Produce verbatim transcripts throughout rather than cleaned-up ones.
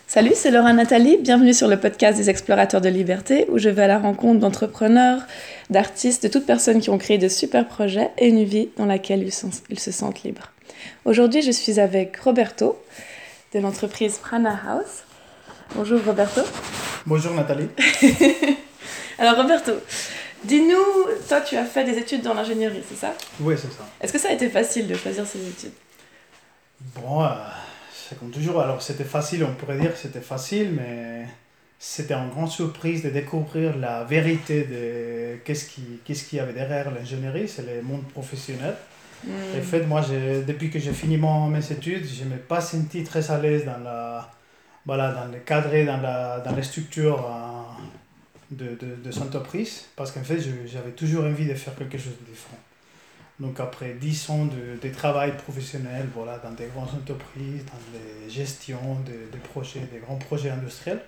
Salut, c'est Laura Nathalie, bienvenue sur le podcast des Explorateurs de Liberté où je vais à la rencontre d'entrepreneurs, d'artistes, de toutes personnes qui ont créé de super projets et une vie dans laquelle ils, sont, ils se sentent libres. Aujourd'hui, je suis avec Roberto de l'entreprise Prana House. Bonjour Roberto. Bonjour Nathalie. Alors Roberto, dis-nous, toi tu as fait des études dans l'ingénierie, c'est ça? Oui, c'est ça. Est-ce que ça a été facile de choisir ces études? Bon, euh, c'est comme toujours. Alors c'était facile, on pourrait dire que c'était facile, mais c'était une grande surprise de découvrir la vérité de qu'est-ce qui, qu'est-ce qu'il y avait derrière l'ingénierie, c'est le monde professionnel. Mm. En fait, moi, j'ai, depuis que j'ai fini mon, mes études, je ne me suis pas senti très à l'aise dans, la, voilà, dans le cadre, dans, la, dans les structures euh, de, de, de cette entreprise, parce qu'en fait, je, j'avais toujours envie de faire quelque chose de différent. Donc après dix ans de, de travail professionnel, voilà, dans des grandes entreprises, dans les gestions de, de projets, des grands projets industriels,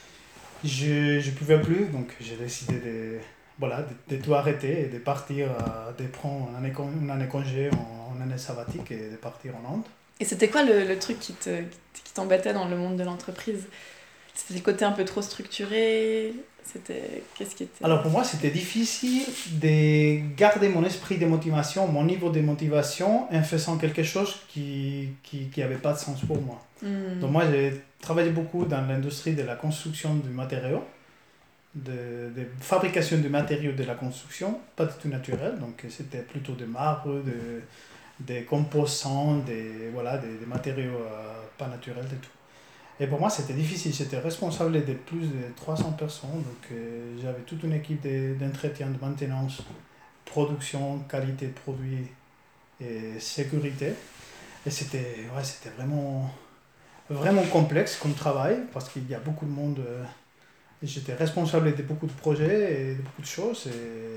je ne pouvais plus, donc j'ai décidé de, voilà, de, de tout arrêter et de partir, à, de prendre une année, une année congé, en, en année sabbatique et de partir en Inde. Et c'était quoi le, le truc qui, te, qui t'embêtait dans le monde de l'entreprise? C'était le côté un peu trop structuré? C'était... Qu'est-ce qui était... Alors pour moi, c'était difficile de garder mon esprit de motivation, mon niveau de motivation, en faisant quelque chose qui qui, qui avait pas de sens pour moi. Mm. Donc moi, j'ai travaillé beaucoup dans l'industrie de la construction du matériau, de, de fabrication de matériaux de la construction, pas du tout naturel, donc c'était plutôt de marbre, de, des composants, des, voilà, des, des matériaux euh, pas naturels du tout. Et pour moi, c'était difficile. J'étais responsable de plus de trois cents personnes. Donc, euh, j'avais toute une équipe de, d'entretien, de maintenance, production, qualité de produits et sécurité. Et c'était, ouais, c'était vraiment, vraiment complexe comme travail parce qu'il y a beaucoup de monde. Euh, et j'étais responsable de beaucoup de projets et de beaucoup de choses.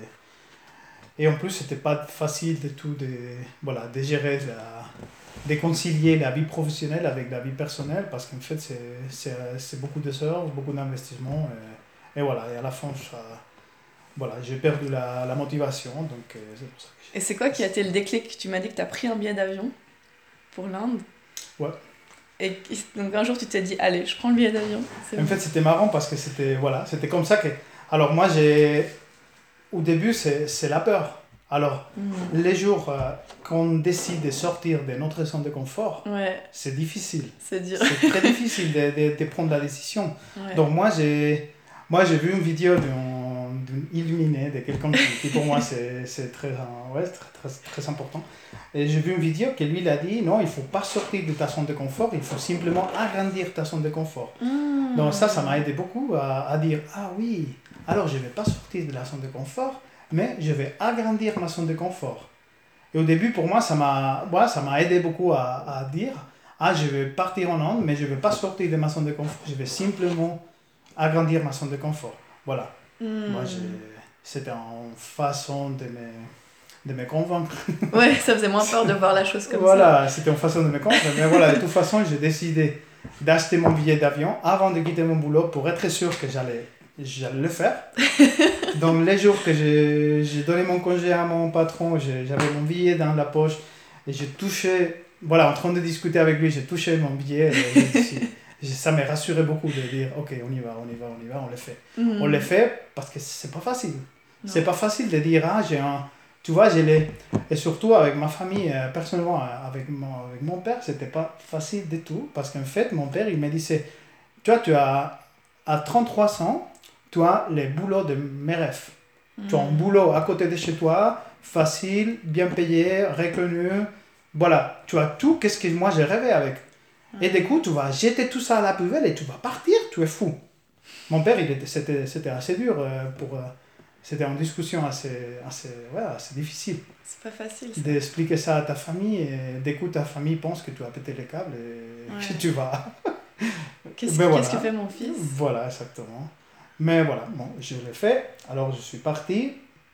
Et, et en plus, c'était pas facile du tout de, voilà, de gérer la... de concilier la vie professionnelle avec la vie personnelle parce qu'en fait c'est, c'est, c'est beaucoup d'heures, beaucoup d'investissement et, et voilà, et à la fin ça, voilà, j'ai perdu la, la motivation donc euh, c'est pour ça que Et c'est quoi qui a été le déclic? Tu m'as dit que tu as pris un billet d'avion pour l'Inde. Ouais. Et donc un jour tu t'es dit allez, je prends le billet d'avion. C'est en bon. Fait c'était marrant parce que c'était, voilà, c'était comme ça que... Alors moi j'ai... Au début c'est, c'est la peur. Alors, mmh. les jours euh, qu'on décide de sortir de notre zone de confort, ouais. c'est difficile. C'est dur. C'est très difficile de, de, de prendre la décision. Ouais. Donc moi j'ai, moi, j'ai vu une vidéo d'un, d'un illuminé, de quelqu'un qui, qui pour moi, c'est, c'est très, ouais, très, très, très important. Et j'ai vu une vidéo que lui, il a dit, non, il ne faut pas sortir de ta zone de confort, il faut simplement agrandir ta zone de confort. Mmh. Donc ça, ça m'a aidé beaucoup à, à dire, ah oui, alors je ne vais pas sortir de la zone de confort, mais je vais agrandir ma zone de confort. Et au début, pour moi, ça m'a, ouais, ça m'a aidé beaucoup à, à dire, ah, je vais partir en Inde, mais je ne vais pas sortir de ma zone de confort, je vais simplement agrandir ma zone de confort. Voilà. Mm. Moi, j'ai... c'était une façon de me, de me convaincre. Ouais, ça faisait moins peur de voir la chose comme voilà, ça. Voilà, c'était une façon de me convaincre. Mais voilà, de toute façon, j'ai décidé d'acheter mon billet d'avion avant de quitter mon boulot pour être sûr que j'allais, j'allais le faire. Donc les jours que j'ai, j'ai donné mon congé à mon patron, j'ai, j'avais mon billet dans la poche et j'ai touché, voilà, en train de discuter avec lui, j'ai touché mon billet et ça m'a rassuré beaucoup de dire ok, on y va, on y va, on y va, on le fait. Mm-hmm. On le fait parce que c'est pas facile. Non. C'est pas facile de dire ah, j'ai un, tu vois, j'ai les, et surtout avec ma famille, euh, personnellement, avec mon, avec mon père, c'était pas facile du tout parce qu'en fait, mon père, il me disait, tu vois, tu as à trente-trois ans, tu as les boulots de mes rêves. Mmh. Tu as un boulot à côté de chez toi, facile, bien payé, reconnu. Voilà, tu as tout, qu'est-ce que moi j'ai rêvé avec. Mmh. Et du coup, tu vas jeter tout ça à la poubelle et tu vas partir, tu es fou. Mon père, il était, c'était, c'était assez dur. Pour, c'était une discussion assez, assez, ouais, assez difficile. C'est pas facile. Ça. D'expliquer ça à ta famille et du coup, ta famille pense que tu as pété les câbles et ouais. que tu vas. Qu'est-ce, qu'est-ce voilà. que fait mon fils? Voilà, exactement. Mais voilà, bon, je l'ai fait. Alors, je suis parti.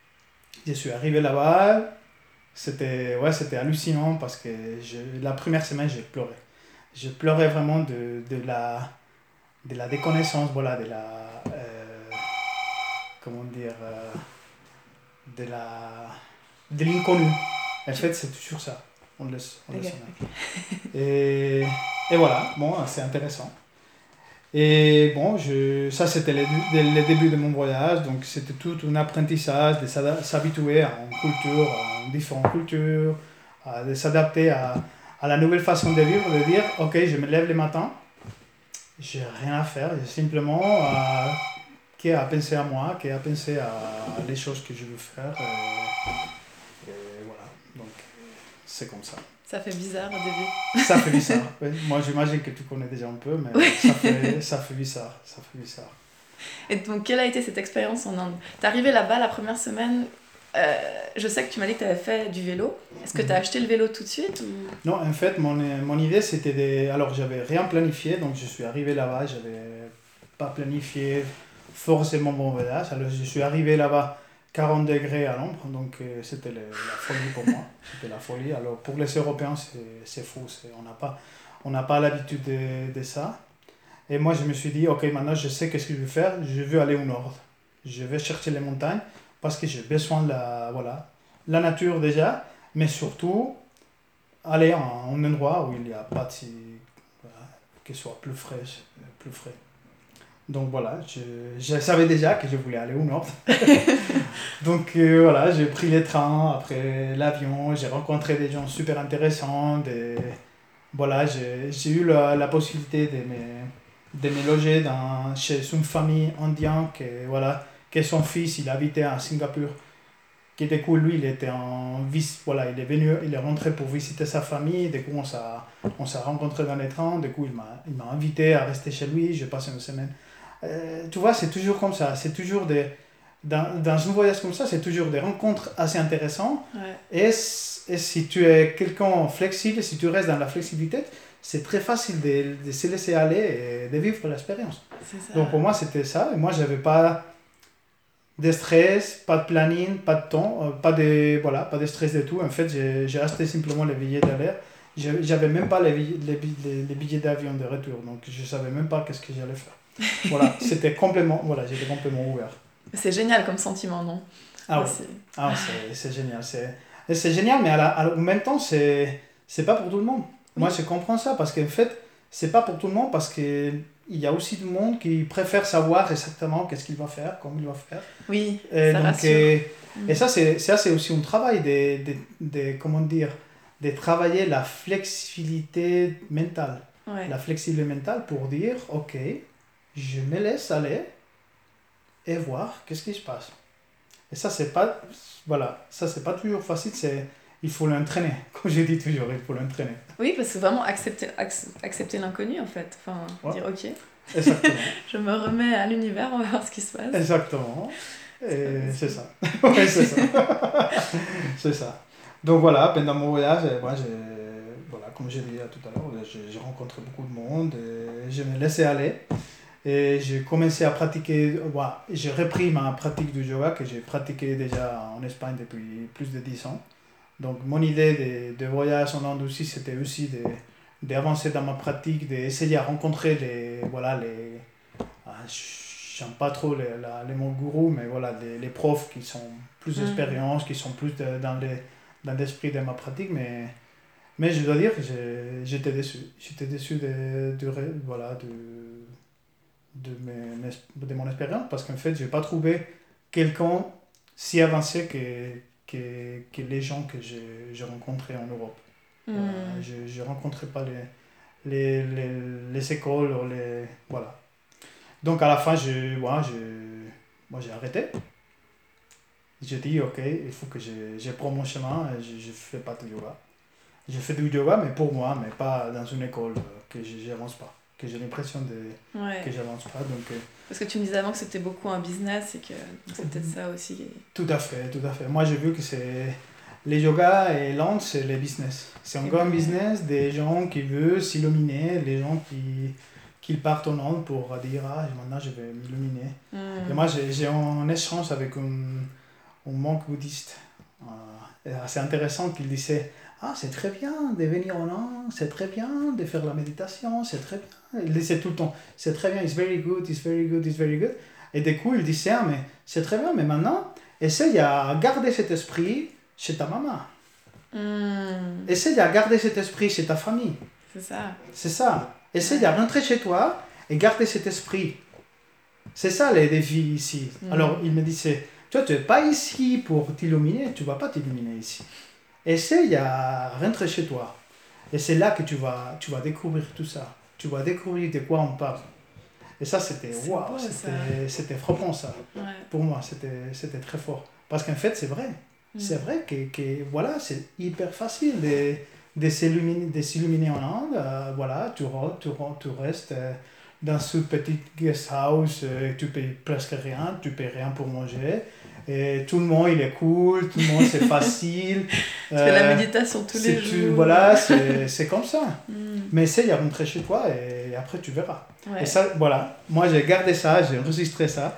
Je suis arrivé là-bas. C'était, ouais, c'était hallucinant parce que je, la première semaine, j'ai pleuré. Je pleurais vraiment de, de, la, de la déconnaissance, voilà, de la... Euh, comment dire... Euh, de la... de l'inconnu. En fait, c'est toujours ça. On le, on okay. le sait. Et, et voilà, bon, c'est intéressant. Et bon, je, ça c'était le, le, le début de mon voyage, donc c'était tout un apprentissage de s'habituer à une culture, à différentes cultures, à, de s'adapter à, à la nouvelle façon de vivre, de dire ok, je me lève le matin, j'ai rien à faire, j'ai simplement à, qui à penser à moi, qui à penser à les choses que je veux faire. Et, et voilà, donc c'est comme ça. Ça fait bizarre au début. Ça fait bizarre, oui. Moi j'imagine que tu connais déjà un peu, mais oui. ça, fait, ça fait bizarre, ça fait bizarre. Et donc quelle a été cette expérience en Inde? T'es arrivé là-bas la première semaine, euh, je sais que tu m'as dit que tu avais fait du vélo. Est-ce que tu as acheté le vélo tout de suite ou... Non, en fait, mon, mon idée c'était de... Alors j'avais rien planifié, donc je suis arrivé là-bas, j'avais pas planifié forcément mon voyage. Alors je suis arrivé là-bas quarante degrés à l'ombre, donc euh, c'était le, la folie pour moi. C'était la folie. Alors pour les Européens, c'est, c'est fou. C'est, on n'a pas, on n'a pas l'habitude de, de ça. Et moi, je me suis dit, ok, maintenant je sais qu'est-ce que je veux faire. Je veux aller au nord. Je vais chercher les montagnes parce que j'ai besoin de la, voilà, la nature déjà, mais surtout aller en un endroit où il n'y a pas de... Voilà, qu'il soit plus frais, plus frais. Donc voilà, je, je savais déjà que je voulais aller au nord. Donc euh, voilà, j'ai pris les trains, après l'avion, j'ai rencontré des gens super intéressants. Des... Voilà, j'ai, j'ai eu la, la possibilité de me, de me loger dans, chez une famille indienne que, voilà, que son fils il habitait à Singapour. Qui était cool, lui il était en vis, voilà, il est venu, il est rentré pour visiter sa famille. Du coup on s'est, on s'est rencontrés dans les trains. Du coup il m'a, il m'a invité à rester chez lui. J'ai passé une semaine. Euh, tu vois, c'est toujours comme ça. C'est toujours des, dans, dans un voyage comme ça, c'est toujours des rencontres assez intéressantes. Ouais. Et, et si tu es quelqu'un flexible, si tu restes dans la flexibilité, c'est très facile de, de se laisser aller et de vivre l'expérience. C'est ça. Donc pour moi, c'était ça. Et moi, je n'avais pas de stress, pas de planning, pas de temps, euh, pas, de, voilà, pas de stress du tout. En fait, j'ai, j'ai acheté simplement les billets d'aller. Je n'avais même pas les billets, les, les billets d'avion de retour. Donc je ne savais même pas qu'est-ce que j'allais faire. Voilà, c'était complètement, voilà, j'étais complètement ouvert. C'est génial comme sentiment, non? Ah oui, c'est... Ah, c'est, c'est génial. C'est, c'est génial, mais à la, à, en même temps, c'est, c'est pas pour tout le monde. Oui. Moi, je comprends ça, parce qu'en fait, c'est pas pour tout le monde, parce qu'il y a aussi du monde qui préfère savoir exactement qu'est-ce qu'il va faire, comment il va faire. Oui, et ça donc, rassure. Et, mm. et ça, c'est, ça, c'est aussi un travail de, de, de, comment dire, de travailler la flexibilité mentale. Ouais. La flexibilité mentale pour dire, ok, je me laisse aller et voir qu'est-ce qui se passe. Et ça, c'est pas, voilà, ça, c'est pas toujours facile, c'est, il faut l'entraîner, comme je dis toujours, il faut l'entraîner. Oui, parce que vraiment accepter, accepter l'inconnu, en fait. Enfin, ouais. Dire, ok, exactement. je me remets à l'univers, on va voir ce qui se passe. Exactement, et c'est, c'est ça. Oui, c'est ça. C'est ça. Donc voilà, pendant mon voyage, moi, j'ai, voilà, comme j'ai dit tout à l'heure, j'ai, j'ai rencontré beaucoup de monde, et je me laissais aller. Et j'ai commencé à pratiquer, voilà, j'ai repris ma pratique du yoga que j'ai pratiqué déjà en Espagne depuis plus de dix ans. Donc mon idée de, de voyage en Inde aussi, c'était aussi de, d'avancer dans ma pratique, d'essayer à rencontrer les, voilà, les, j'aime pas trop les, la, les mots gourous, mais voilà, les, les profs qui sont plus d'expérience, mmh. qui sont plus de, dans, les, dans l'esprit de ma pratique, mais, mais je dois dire que j'ai, j'étais déçu. J'étais déçu de, de, voilà, de, de, mes, de mon expérience, parce qu'en fait, je n'ai pas trouvé quelqu'un si avancé que, que, que les gens que j'ai, j'ai rencontrés en Europe. Mmh. Voilà, je ne rencontrais pas les, les, les, les écoles, les, voilà. Donc à la fin, je, voilà, je, moi, j'ai arrêté. J'ai dit, ok, il faut que je, je prends mon chemin, et je ne fais pas de yoga. Je fais du yoga, mais pour moi, mais pas dans une école que je n'avance pas. Que j'ai l'impression de, ouais. que j'avance pas. Donc, euh... Parce que tu me disais avant que c'était beaucoup un business et que c'est peut-être ça aussi. Tout à fait, tout à fait. Moi, j'ai vu que c'est... Les yoga et l'Inde, c'est les business. C'est un grand business des gens qui veulent s'illuminer, les gens qui, qui partent en Inde pour dire « Ah, maintenant, je vais m'illuminer. Mm. » Et moi, j'ai, j'ai un échange avec un, un monk bouddhiste euh, assez intéressant qui disait « Ah, c'est très bien de venir en Inde, c'est très bien de faire la méditation, c'est très bien. » Il disait tout le temps « C'est très bien, it's very good, it's very good, it's very good. » Et du coup, il disait ah, « mais c'est très bien, mais maintenant, essaye à garder cet esprit chez ta maman. Mm. Essaye à garder cet esprit chez ta famille. C'est ça. C'est ça. Essaye ouais. à rentrer chez toi et garder cet esprit. C'est ça les défis ici. Mmh. Alors il me disait, toi tu n'es pas ici pour t'illuminer, tu ne vas pas t'illuminer ici. Essaye à rentrer chez toi. Et c'est là que tu vas, tu vas découvrir tout ça. Tu vas découvrir de quoi on parle. Et ça, c'était waouh, c'était, c'était frappant ça. Ouais. Pour moi, c'était, c'était très fort. Parce qu'en fait, c'est vrai. Mmh. C'est vrai que, que voilà, c'est hyper facile de, de, s'illuminer, de s'illuminer en Inde. Euh, voilà, tu, tu, tu restes euh, dans ce petit guest house, euh, tu payes presque rien, tu payes rien pour manger. Et tout le monde, il est cool, tout le monde, c'est facile. Tu euh, fais la méditation tous les jours. Tu, voilà, c'est, c'est comme ça. Mm. Mais essaye de rentrer chez toi et après, tu verras. Ouais. Et ça, voilà, moi, j'ai gardé ça, j'ai enregistré ça.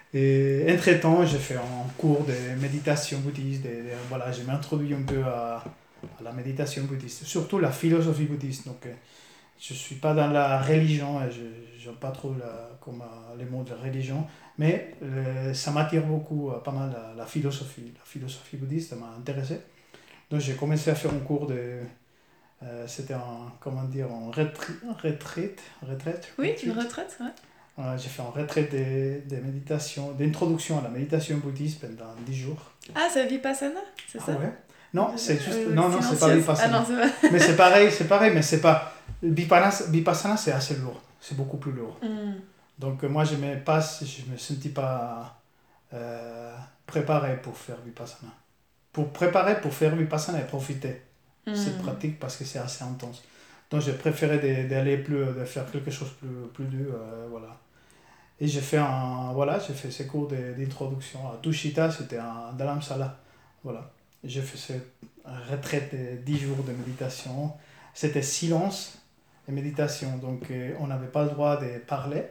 Et entre-temps, j'ai fait un cours de méditation bouddhiste. De, de, voilà, je m'introduis un peu à, à la méditation bouddhiste, surtout la philosophie bouddhiste. Donc, je ne suis pas dans la religion, je n'aime pas trop la, comme, les mots de religion. Mais euh, ça m'attire beaucoup, euh, pas mal, la, la philosophie. La philosophie bouddhiste, ça m'a intéressé. Donc j'ai commencé à faire un cours de... Euh, c'était en, comment dire, en retraite. Retraite, retraite Oui, une retraite, ouais. Euh, j'ai fait un retraite de, de méditation, d'introduction à la méditation bouddhiste pendant dix jours. Ah, c'est Vipassana, c'est ah, ça ouais. Non, c'est juste... Euh, non, non, c'est pas Vipassana. Ah non, c'est pas... mais c'est pareil, c'est pareil, mais c'est pas... Vipassana, Vipassana, c'est assez lourd. C'est beaucoup plus lourd. Mm. Donc moi, je ne pas, je me sentis pas euh, préparé pour faire Vipassana. Pour préparer pour faire Vipassana et profiter de mm. cette pratique parce que c'est assez intense. Donc j'ai préféré de, d'aller plus, de faire quelque chose de plus, plus dur, euh, voilà. Et j'ai fait un, voilà, j'ai fait ces cours de, d'introduction à Tushita, c'était un Dharamsala, voilà. J'ai fait cette retraite de dix jours de méditation. C'était silence et méditation, donc euh, on n'avait pas le droit de parler.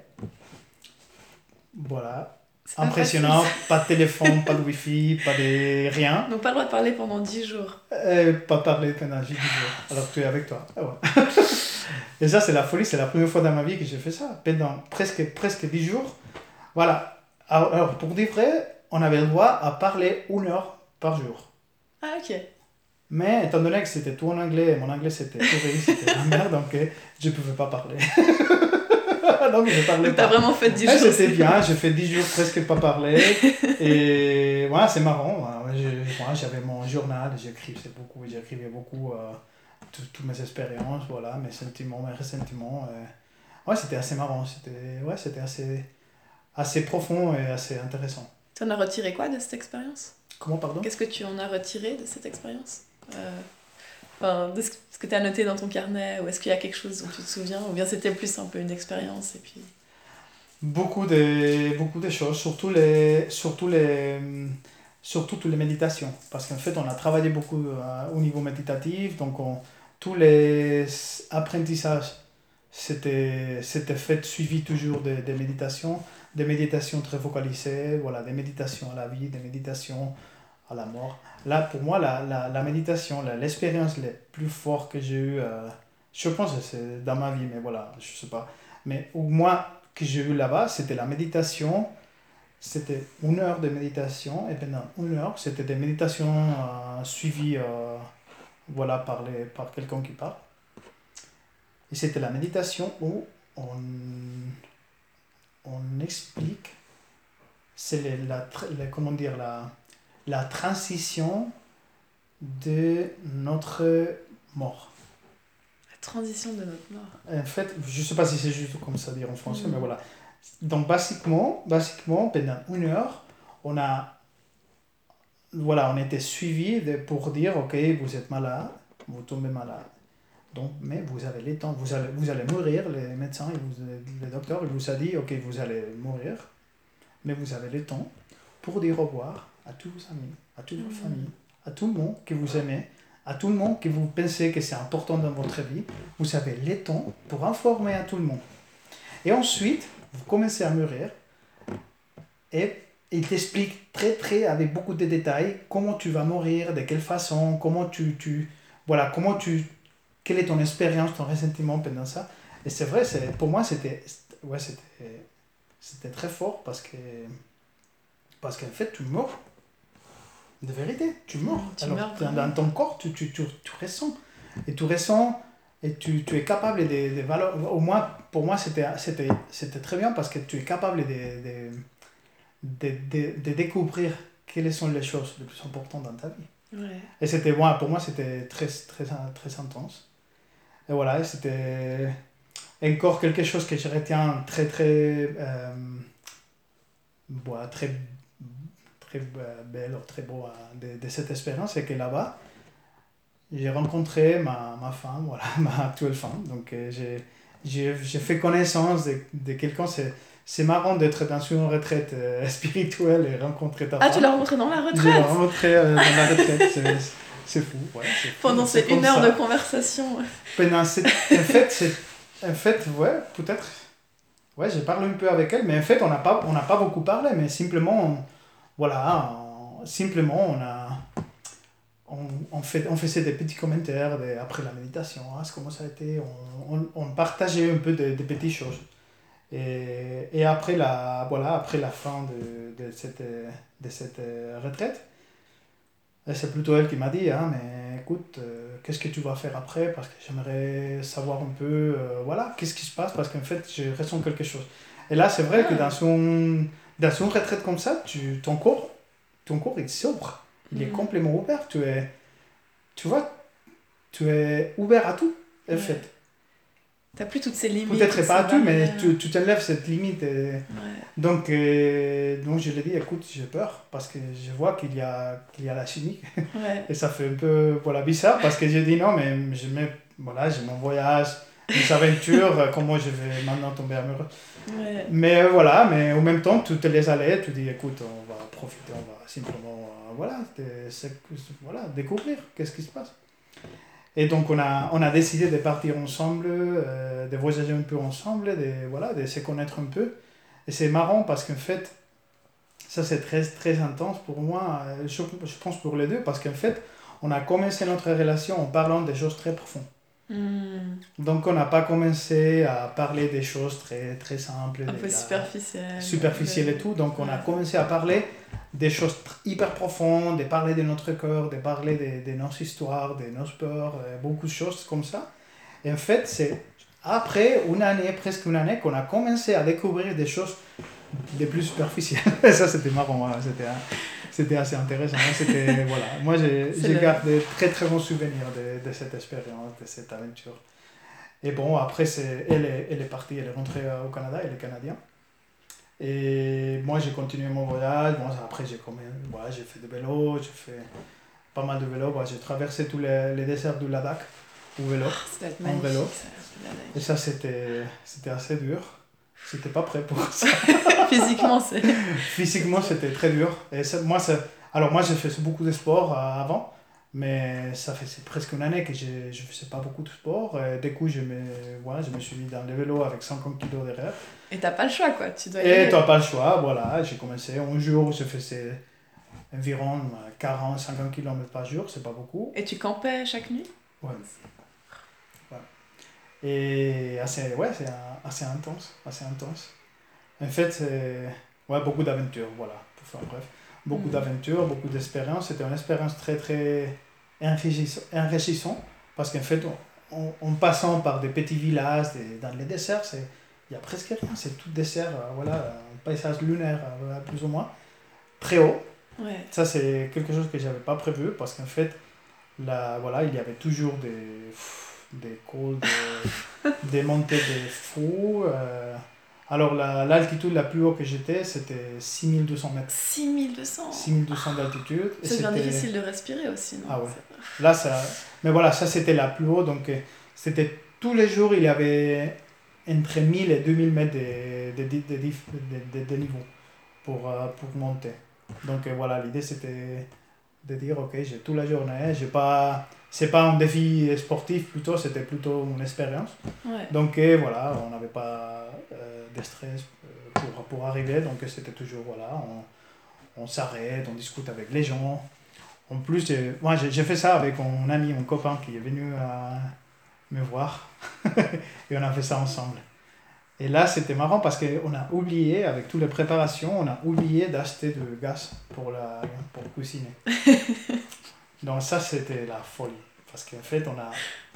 Voilà. C'est impressionnant, pas, pas de téléphone, pas de wifi, pas de rien. Donc pas le droit de parler pendant dix jours. Euh, pas parler pendant dix jours, alors que tu es avec toi. Ah ouais. Et ça, c'est la folie, c'est la première fois dans ma vie que j'ai fait ça, pendant presque, presque dix jours. Voilà. Alors, pour dire vrai, on avait le droit à parler une heure par jour. Ah, ok. Mais étant donné que c'était tout en anglais, et mon anglais c'était pourri, c'était la merde, donc je ne pouvais pas parler. Donc je parlais donc, pas. T'as vraiment fait dix ouais, jours. C'était bien, j'ai fait dix jours presque pas parler. Et voilà, c'est marrant. Je, j'avais mon journal, j'écrivais beaucoup, j'écrivais beaucoup euh, toutes mes expériences, voilà, mes sentiments, mes ressentiments. Euh. Ouais, c'était assez marrant, c'était, ouais, c'était assez, assez profond et assez intéressant. Tu en as retiré quoi de cette expérience ? Comment, pardon ? Qu'est-ce que tu en as retiré de cette expérience ? euh... Enfin, de ce que tu as noté dans ton carnet, ou est-ce qu'il y a quelque chose dont tu te souviens, ou bien c'était plus un peu une expérience et puis... Beaucoup de, beaucoup de choses, surtout les, surtout les, surtout toutes les méditations, parce qu'en fait on a travaillé beaucoup euh, au niveau méditatif, donc on, tous les apprentissages c'était, c'était fait suivi toujours des de méditations, des méditations très focalisées, voilà, des méditations à la vie, des méditations à la mort. Là, pour moi, la, la, la méditation, la, l'expérience la plus forte que j'ai eue, euh, je pense que c'est dans ma vie, mais voilà, je sais pas. Mais au moins, que j'ai eue là-bas, c'était la méditation. C'était une heure de méditation, et pendant une heure, c'était des méditations euh, suivies euh, voilà, par, les, par quelqu'un qui parle. Et c'était la méditation où on, on explique, c'est les, la, la, comment dire, la... la transition de notre mort. La transition de notre mort. En fait, je ne sais pas si c'est juste comme ça dire en français, mmh. mais voilà. Donc, basiquement, basiquement, pendant une heure, on a, voilà, on était suivis de, pour dire, ok, vous êtes malade, vous tombez malade. Donc, mais vous avez le temps, vous allez, vous allez mourir, les médecins, et vous, les docteurs, ils vous ont dit, ok, vous allez mourir, mais vous avez le temps pour dire au revoir à tous vos amis, à toute votre famille, à tout le monde que vous aimez, à tout le monde que vous pensez que c'est important dans votre vie. Vous avez le temps pour informer à tout le monde. Et ensuite, vous commencez à mourir et il t'explique très très avec beaucoup de détails comment tu vas mourir, de quelle façon, comment tu, tu voilà, comment tu, quelle est ton expérience, ton ressentiment pendant ça. Et c'est vrai, c'est, pour moi c'était, ouais, c'était, c'était très fort parce que parce qu'en fait tu meurs. De vérité, tu meurs. Tu Alors, meurs dans, dans ton corps, tu, tu, tu, tu ressens. Et tu ressens, et tu, tu es capable de, de valeur, au moins pour moi c'était, c'était, c'était très bien parce que tu es capable de, de, de, de, de découvrir quelles sont les choses les plus importantes dans ta vie. Ouais. Et c'était, ouais, pour moi c'était très, très, très intense. Et voilà, et c'était encore quelque chose que je retiens très très, euh, ouais, très, très belle, très beau de, de cette expérience, c'est que là-bas, j'ai rencontré ma, ma femme, voilà, ma actuelle femme. Donc, euh, j'ai, j'ai, j'ai fait connaissance de, de quelqu'un. C'est, c'est marrant d'être dans une retraite euh, spirituelle et rencontrer ta Ah, femme. tu l'as rencontré dans la Je l'ai retraite? rencontré euh, dans la retraite. C'est, c'est fou. Ouais, c'est fou. Pendant C'est ces comme une heure ça. de conversation. Pendant cette... En fait, c'est... En fait, ouais, peut-être... Ouais, j'ai parlé un peu avec elle, mais en fait, on n'a pas, on n'a pas beaucoup parlé, mais simplement, on- voilà, on- simplement, on a... On, on, fait, on faisait des petits commentaires de- après la méditation, hein, comment ça a été, on, on, on partageait un peu des de petites choses. Et, et après, la, voilà, après la fin de, de cette, de cette euh, retraite, et c'est plutôt elle qui m'a dit, hein, mais écoute, euh, qu'est-ce que tu vas faire après? Parce que j'aimerais savoir un peu, euh, voilà, qu'est-ce qui se passe? Parce qu'en fait, je ressens quelque chose. Et là, c'est vrai que dans Ah. son, dans son retraite comme ça, tu, ton corps, ton corps, il s'ouvre. Il est Mm. complètement ouvert. Tu es, tu vois, tu es ouvert à tout, en Ouais. fait. T'as plus toutes ces limites. Peut-être toutes pas à ces tout, mais barrières. tu, tu t'enlèves cette limite. Et... Ouais. Donc, euh, donc, je lui ai dit, écoute, j'ai peur, parce que je vois qu'il y a, qu'il y a la chimie. Ouais. Et ça fait un peu voilà, bizarre, parce que j'ai dit non, mais je mets, voilà, j'ai mon voyage, mes aventures, euh, comment je vais maintenant tomber amoureux. Ouais. Mais euh, voilà, mais en même temps, tu te laisses aller, tu dis, écoute, on va profiter, on va simplement, euh, voilà, te- c'est- voilà, découvrir qu'est-ce qui se passe. Et donc, on a, on a décidé de partir ensemble, euh, de voyager un peu ensemble, de, voilà, de se connaître un peu. Et c'est marrant parce qu'en fait, ça c'est très, très intense pour moi, euh, je, je pense pour les deux, parce qu'en fait, on a commencé notre relation en parlant des choses très profondes. Mm. Donc, on n'a pas commencé à parler des choses très, très simples, Un des peu gars- superficiel. superficielles et tout. Donc, on a Ouais. commencé à parler des choses tr- hyper profondes, de parler de notre cœur, de parler de, de nos histoires, de nos peurs, euh, beaucoup de choses comme ça. Et en fait, c'est après une année, presque une année, qu'on a commencé à découvrir des choses les plus superficielles. Et ça, c'était marrant, hein. C'était, hein, c'était assez intéressant. Hein. C'était, voilà. Moi, j'ai, C'est j'ai le- gardé très très bons souvenirs de, de cette expérience, de cette aventure. Et bon, après, c'est, elle, est, elle est partie, elle est rentrée euh, au Canada, elle est canadienne. Et moi, j'ai continué mon voyage. Bon, après, j'ai, quand même, voilà, j'ai fait du vélo, j'ai fait pas mal de vélo. Bon, j'ai traversé tous les, les déserts du Ladakh au vélo. Ah, ça doit être En magnifique, vélo. ça, ce Ladakh. Et ça, c'était, c'était assez dur. J'étais pas prêt pour ça. Physiquement, c'est. Physiquement, c'était très dur. Et ça, moi, ça, alors, moi, j'ai fait beaucoup de sport euh, avant, mais ça fait c'est presque une année que je ne faisais pas beaucoup de sport. Et du coup, je me, voilà, je me suis mis dans le vélo avec cinquante kilos derrière. Et t'as pas le choix, quoi. Tu dois y Et aller. tu n'as pas le choix. Voilà, j'ai commencé un jour, je faisais environ quarante à cinquante kilomètres par jour, c'est pas beaucoup. Et tu campais chaque nuit? Ouais. Et assez, ouais, c'est un- assez intense, assez intense. En fait, c'est ouais, beaucoup d'aventures, voilà, pour faire bref. Beaucoup Mhm. d'aventures, beaucoup d'expériences. C'était une expérience très, très enrichissante, enrichissant parce qu'en fait, on- on- en passant par des petits villages, des- dans les déserts, c'est, il n'y a presque rien, c'est tout désert, euh, voilà, un paysage lunaire, euh, voilà, plus ou moins, très haut. Ouais. Ça, c'est quelque chose que je n'avais pas prévu parce qu'en fait, là, voilà, il y avait toujours des, pff, des cols, des, des montées de fous. euh. Alors, la- l'altitude la plus haute que j'étais, c'était six mille deux cents mètres. six mille deux cents. six mille deux cents d'altitude. Et Ça devient c'était- difficile de respirer aussi, non? Ah ouais. C'est- Là, ça... Mais voilà, ça, c'était la plus haute. Donc, euh, c'était tous les jours, il y avait entre mille et deux mille mètres de, de, de, de, de, de- de niveau pour, euh, pour monter. Donc, euh, voilà, l'idée, c'était de dire, ok, j'ai toute la journée, j'ai pas... C'est pas un défi sportif plutôt, c'était plutôt une expérience. Ouais. Donc euh, voilà, on n'avait pas euh, de stress euh, pour, pour arriver, donc c'était toujours, voilà, on, on s'arrête, on discute avec les gens. En plus, euh, moi j'ai j'ai fait ça avec mon ami, mon copain qui est venu euh, me voir, et on a fait ça ensemble. Et là, c'était marrant parce qu'on a oublié, avec toutes les préparations, on a oublié d'acheter du gaz pour, la, pour cuisiner. Donc ça, c'était la folie. Parce qu'en fait, on a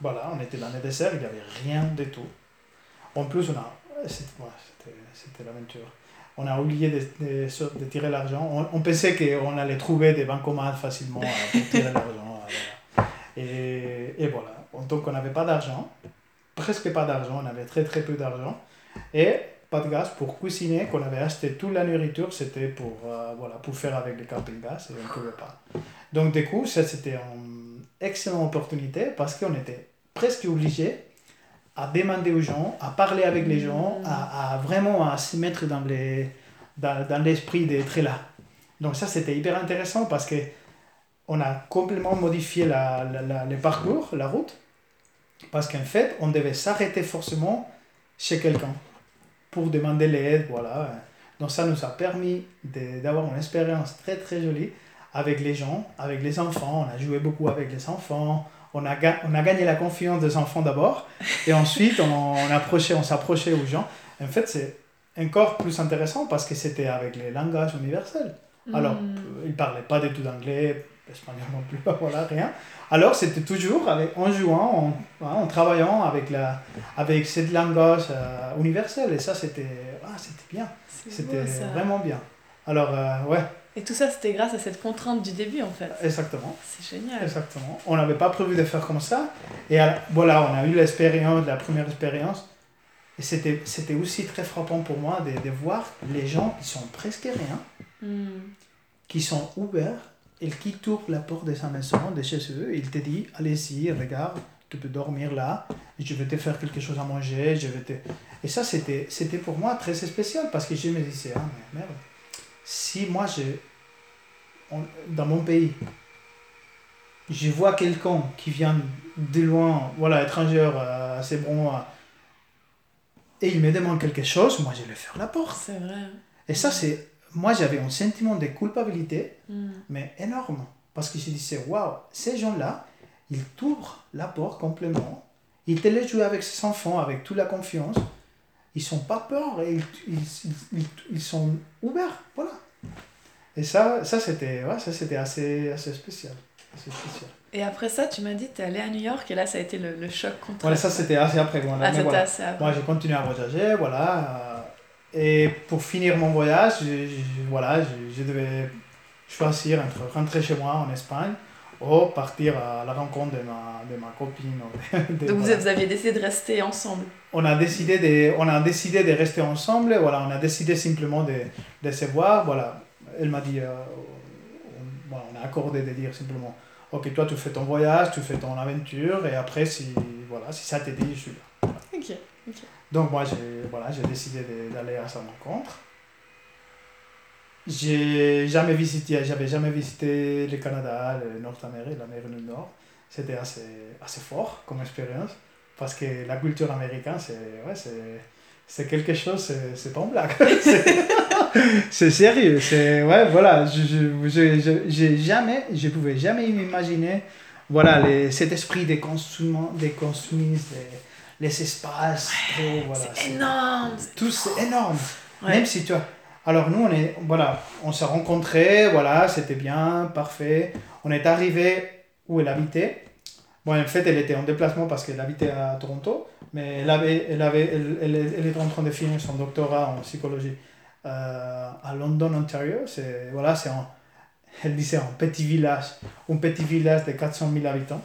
voilà, on était dans le désert, il n'y avait rien du tout. En plus, on a, c'était, ouais, c'était, c'était l'aventure. On a oublié de, de, de tirer l'argent. On, on pensait qu'on allait trouver des bancomats facilement pour tirer l'argent. Voilà. Et, et voilà. Donc on n'avait pas d'argent, presque pas d'argent, on avait très très peu d'argent. Et pas de gaz pour cuisiner, qu'on avait acheté toute la nourriture, c'était pour, euh, voilà, pour faire avec le camping-gaz et on ne pouvait pas. Donc du coup, ça c'était une excellente opportunité parce qu'on était presque obligé à demander aux gens, à parler avec les gens, à, à vraiment à se mettre dans, les, dans, dans l'esprit d'être là. Donc ça c'était hyper intéressant parce que on a complètement modifié la, la, la, le parcours, la route, parce qu'en fait on devait s'arrêter forcément chez quelqu'un pour demander l'aide, voilà. Donc ça nous a permis de, d'avoir une expérience très très jolie avec les gens, avec les enfants. On a joué beaucoup avec les enfants. On a, ga- on a gagné la confiance des enfants d'abord, et ensuite on, on, approchait, on s'approchait aux gens. En fait, c'est encore plus intéressant parce que c'était avec les langages universels. Alors, Mm. ils ne parlaient pas du tout d'anglais, espagnol non plus, voilà, rien. Alors, c'était toujours avec, en jouant, en, en travaillant avec, la, avec cette langage euh, universelle. Et ça, c'était, ah, c'était bien. C'est C'était beau, ça. vraiment bien. Alors, euh, ouais. Et tout ça, c'était grâce à cette contrainte du début, en fait. Exactement. C'est génial. Exactement. On n'avait pas prévu de faire comme ça. Et alors, voilà, on a eu l'expérience, la première expérience. Et c'était, c'était aussi très frappant pour moi de, de voir les gens qui sont presque rien, Mm. qui sont ouverts, et qui t'ouvrent la porte de sa maison, de chez eux, et il te dit, allez-y, regarde, tu peux dormir là, je vais te faire quelque chose à manger, je vais te... Et ça, c'était, c'était pour moi très spécial, parce que je me disais, ah, mais merde, si moi, je, on, dans mon pays, je vois quelqu'un qui vient de loin, voilà, étranger, euh, assez bon, euh, et il me demande quelque chose, moi, je vais faire la porte. C'est vrai. Et ça, c'est... Moi, j'avais un sentiment de culpabilité, Mm. mais énorme. Parce que je disais, waouh, ces gens-là, ils t'ouvrent la porte complètement. Ils te laissent jouer avec ses enfants, avec toute la confiance. Ils n'ont pas peur, et ils, ils, ils, ils sont ouverts. Voilà. Et ça, ça c'était, ouais, ça, c'était assez, assez spécial. Assez spécial. Et après ça, tu m'as dit que tu es allé à New York, et là, ça a été le, le choc contre. Voilà, ça, c'était assez après. Voilà. Ah, c'était voilà. assez après. Moi, j'ai continué à voyager, voilà. Et pour finir mon voyage, je, je, voilà, je, je devais choisir entre rentrer chez moi en Espagne ou partir à la rencontre de ma, de ma copine. De, Donc voilà. vous aviez décidé de rester ensemble. On a décidé de, on a décidé de rester ensemble, voilà, on a décidé simplement de, de se voir. Voilà. Elle m'a dit, euh, on, voilà, on a accordé de dire simplement, ok, toi tu fais ton voyage, tu fais ton aventure, et après, si, voilà, si ça te dit, je suis là. Voilà. Ok, ok. Donc moi, j'ai, voilà, j'ai décidé de, d'aller à sa rencontre. J'ai jamais visité, j'avais jamais visité le Canada, le Nord-Amérique, l'Amérique du Nord. C'était assez, assez fort comme expérience, parce que la culture américaine, c'est, ouais, c'est, c'est quelque chose, c'est, c'est pas une blague. c'est, c'est sérieux, c'est, ouais, voilà, je, je, je, je, j'ai jamais, je pouvais jamais m'imaginer, voilà, les, cet esprit des consommateurs, des consumistes, des, les espaces, Ouais, trop, voilà. C'est, c'est énorme. Tout, c'est énorme. Ouais. Même si tu vois... Alors nous, on, est, voilà, on s'est rencontrés, voilà, c'était bien, parfait. On est arrivé où elle habitait. Bon, en fait, elle était en déplacement parce qu'elle habitait à Toronto, mais elle, avait, elle, avait, elle, elle, elle était en train de finir son doctorat en psychologie euh, à London, Ontario. C'est, voilà, c'est un, elle disait un petit village, un petit village de quatre cent mille habitants.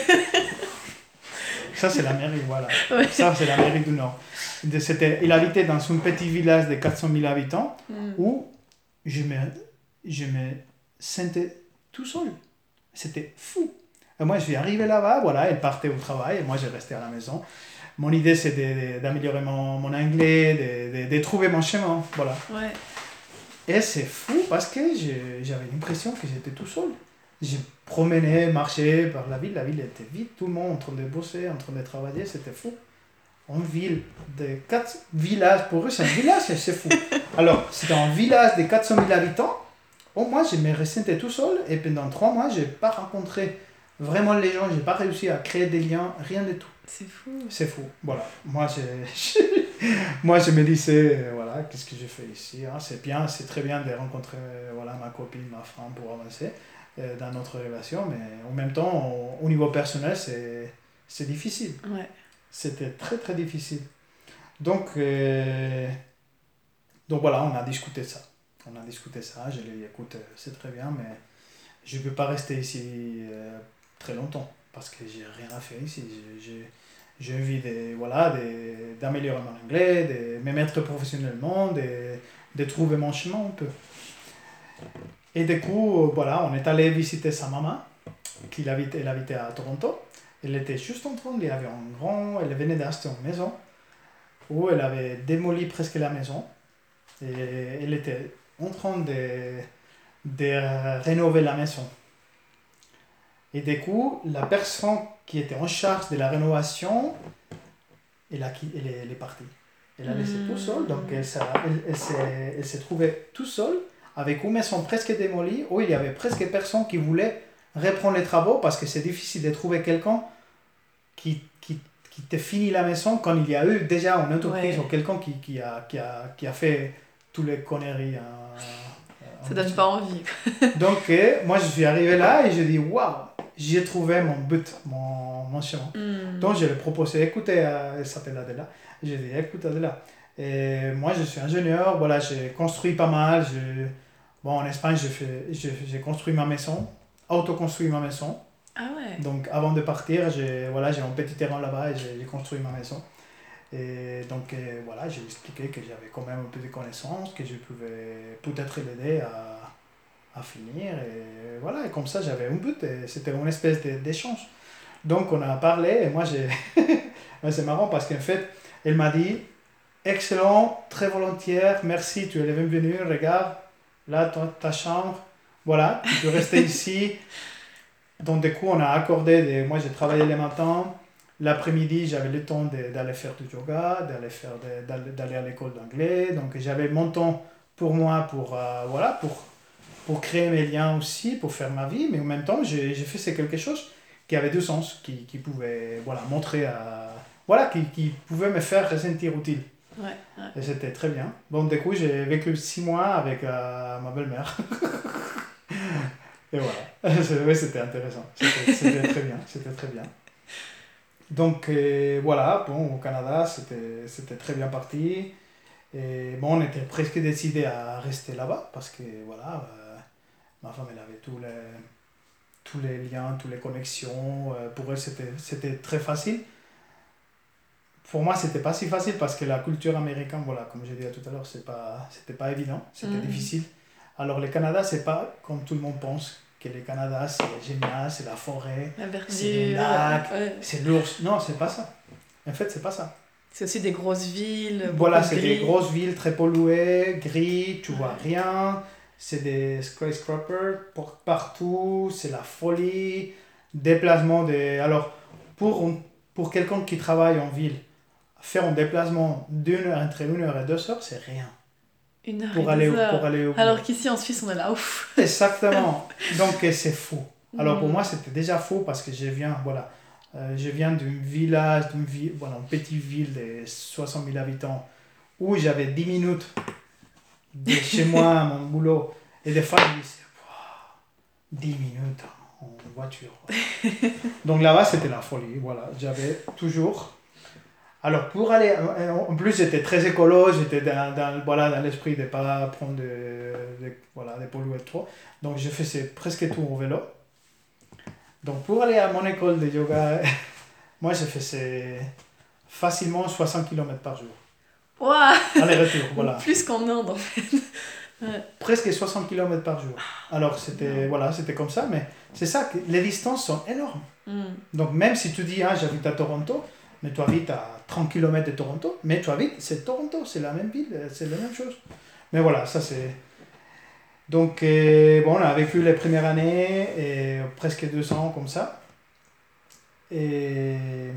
Ça, c'est l'Amérique, voilà. Ouais. Ça, c'est l'Amérique du Nord. C'était, il habitait dans un petit village de quatre cent mille habitants Mm. où je me, je me sentais tout seul. C'était fou. Et moi, je suis arrivé là-bas, voilà, elle partait au travail, et moi, j'ai resté à la maison. Mon idée, c'était d'améliorer mon, mon anglais, de, de, de trouver mon chemin, voilà. Ouais. Et c'est fou parce que je, j'avais l'impression que j'étais tout seul. Je promenais, marchais par la ville, la ville était vide, tout le monde en train de bosser, en train de travailler, c'était fou. En ville de quatre villages, pour eux c'est un village, c'est fou. Alors, c'était un village de quatre cent mille habitants, au moins je me ressentais tout seul, et pendant trois mois, je n'ai pas rencontré vraiment les gens, je n'ai pas réussi à créer des liens, rien du tout. C'est fou. C'est fou, voilà. Moi, je, moi, je me disais, euh, voilà, qu'est-ce que j'ai fait ici, hein? C'est bien, c'est très bien de rencontrer euh, voilà, ma copine, ma femme pour avancer euh, dans notre relation, mais en même temps, au, au niveau personnel, c'est, c'est difficile. Ouais. C'était très très difficile. Donc, euh, donc voilà, on a discuté ça. On a discuté ça. Je lui ai dit, écoute, euh, c'est très bien, mais je ne peux pas rester ici euh, très longtemps parce que j'ai rien à faire ici. J'ai, j'ai envie de, voilà, de, d'améliorer mon anglais, de me mettre professionnellement, de, de trouver mon chemin un peu. Et du coup, voilà, on est allé visiter sa maman, qui habitait, elle habitait à Toronto. Elle était juste en train, il y avait un grand, elle venait d'acheter une maison où elle avait démoli presque la maison. Et elle était en train de, de rénover la maison. Et du coup, la personne qui était en charge de la rénovation, elle, a, elle, est, elle est partie. Elle a laissé mmh. tout seul, donc elle, elle, elle, s'est, elle s'est trouvée tout seule avec une maison presque démolie où il y avait presque personne qui voulait reprendre les travaux parce que c'est difficile de trouver quelqu'un qui, qui, qui te finit la maison quand il y a eu déjà une entreprise ouais. ou quelqu'un qui, qui, a, qui, a, qui a fait toutes les conneries. En, en Ça donne pas envie. Donc, euh, moi je suis arrivé là et je dis waouh, j'ai trouvé mon but, mon, mon chemin. Mm. Donc, je lui ai proposé, écoutez, euh, elle s'appelle Adela. J'ai dit, écoute Adela, et moi je suis ingénieur, voilà, j'ai construit pas mal. Je... Bon, en Espagne, j'ai, fait, j'ai, j'ai construit ma maison, auto-construit ma maison. Ah ouais. Donc, avant de partir, j'ai, voilà, j'ai un petit terrain là-bas et j'ai, j'ai construit ma maison. Et donc, euh, voilà, j'ai expliqué que j'avais quand même un peu de connaissances, que je pouvais peut-être l'aider à, à finir. Et voilà, et comme ça, j'avais un but et c'était une espèce de, d'échange. Donc, on a parlé et moi, j'ai... c'est marrant parce qu'en fait, elle m'a dit, excellent, très volontiers, merci, tu es le bienvenu, regarde, là, ta, ta chambre, voilà, tu peux rester ici. Donc, du coup, on a accordé, des... moi, j'ai travaillé le matin. L'après-midi, j'avais le temps de, d'aller faire du yoga, d'aller, faire de, d'aller, d'aller à l'école d'anglais. Donc, j'avais mon temps pour moi, pour, euh, voilà, pour, pour créer mes liens aussi, pour faire ma vie. Mais en même temps, j'ai, j'ai fait c'est quelque chose qui avait du sens, qui, qui pouvait voilà, montrer à... Voilà, qui, qui pouvait me faire ressentir utile. Ouais, ouais. Et c'était très bien. Bon, du coup, j'ai vécu six mois avec euh, ma belle-mère. Et voilà. Oui, c'était intéressant. C'était, c'était très bien. C'était très bien. Donc euh, voilà, bon, au Canada, c'était, c'était très bien parti. Et bon, on était presque décidé à rester là-bas parce que voilà, euh, ma femme, elle avait tous les, tous les liens, toutes les connexions. Euh, pour elle, c'était, c'était très facile. Pour moi, c'était pas si facile parce que la culture américaine, voilà, comme je disais tout à l'heure, c'est pas, c'était pas évident, c'était mmh. difficile. Alors le Canada, c'est pas comme tout le monde pense. Que le Canada, c'est génial, c'est la forêt, la verdure, c'est les lacs, ouais. c'est l'ours. Non, c'est pas ça. En fait, c'est pas ça. C'est aussi des grosses villes. Voilà, c'est gris. Des grosses villes très polluées, gris, tu ouais. vois rien. C'est des skyscrapers partout, c'est la folie. Déplacement des... Alors, pour, pour quelqu'un qui travaille en ville, faire un déplacement d'une heure, entre une heure et deux heures, c'est rien. Une heure pour et aller, deux heures. Pour aller au Alors qu'ici en Suisse on est là, ouf. Exactement. Donc c'est fou. Alors pour moi c'était déjà fou parce que je viens, voilà, euh, je viens d'un village, d'une ville, voilà, une petite ville de soixante mille habitants où j'avais dix minutes de chez moi à mon boulot. Et des fois je me disais, wow, dix minutes en voiture. Donc là-bas c'était la folie. Voilà, j'avais toujours... Alors, pour aller, en plus, j'étais très écolo, j'étais dans, dans, voilà, dans l'esprit de ne pas prendre de, de, voilà, de polluer trop. Donc, je faisais presque tout au vélo. Donc, pour aller à mon école de yoga, moi, je faisais facilement soixante kilomètres par jour. Waouh! Aller-retour, voilà. Plus qu'en Inde, en fait. Ouais. Presque soixante kilomètres par jour. Alors, c'était, voilà, c'était comme ça, mais c'est ça, que les distances sont énormes. Mm. Donc, même si tu dis, ah, j'habite à Toronto, mais tu habites à trente kilomètres de Toronto, mais tu habites, c'est Toronto, c'est la même ville, c'est la même chose. Mais voilà, ça c'est... Donc, euh, bon, on a vécu les premières années, et presque deux ans comme ça. Et,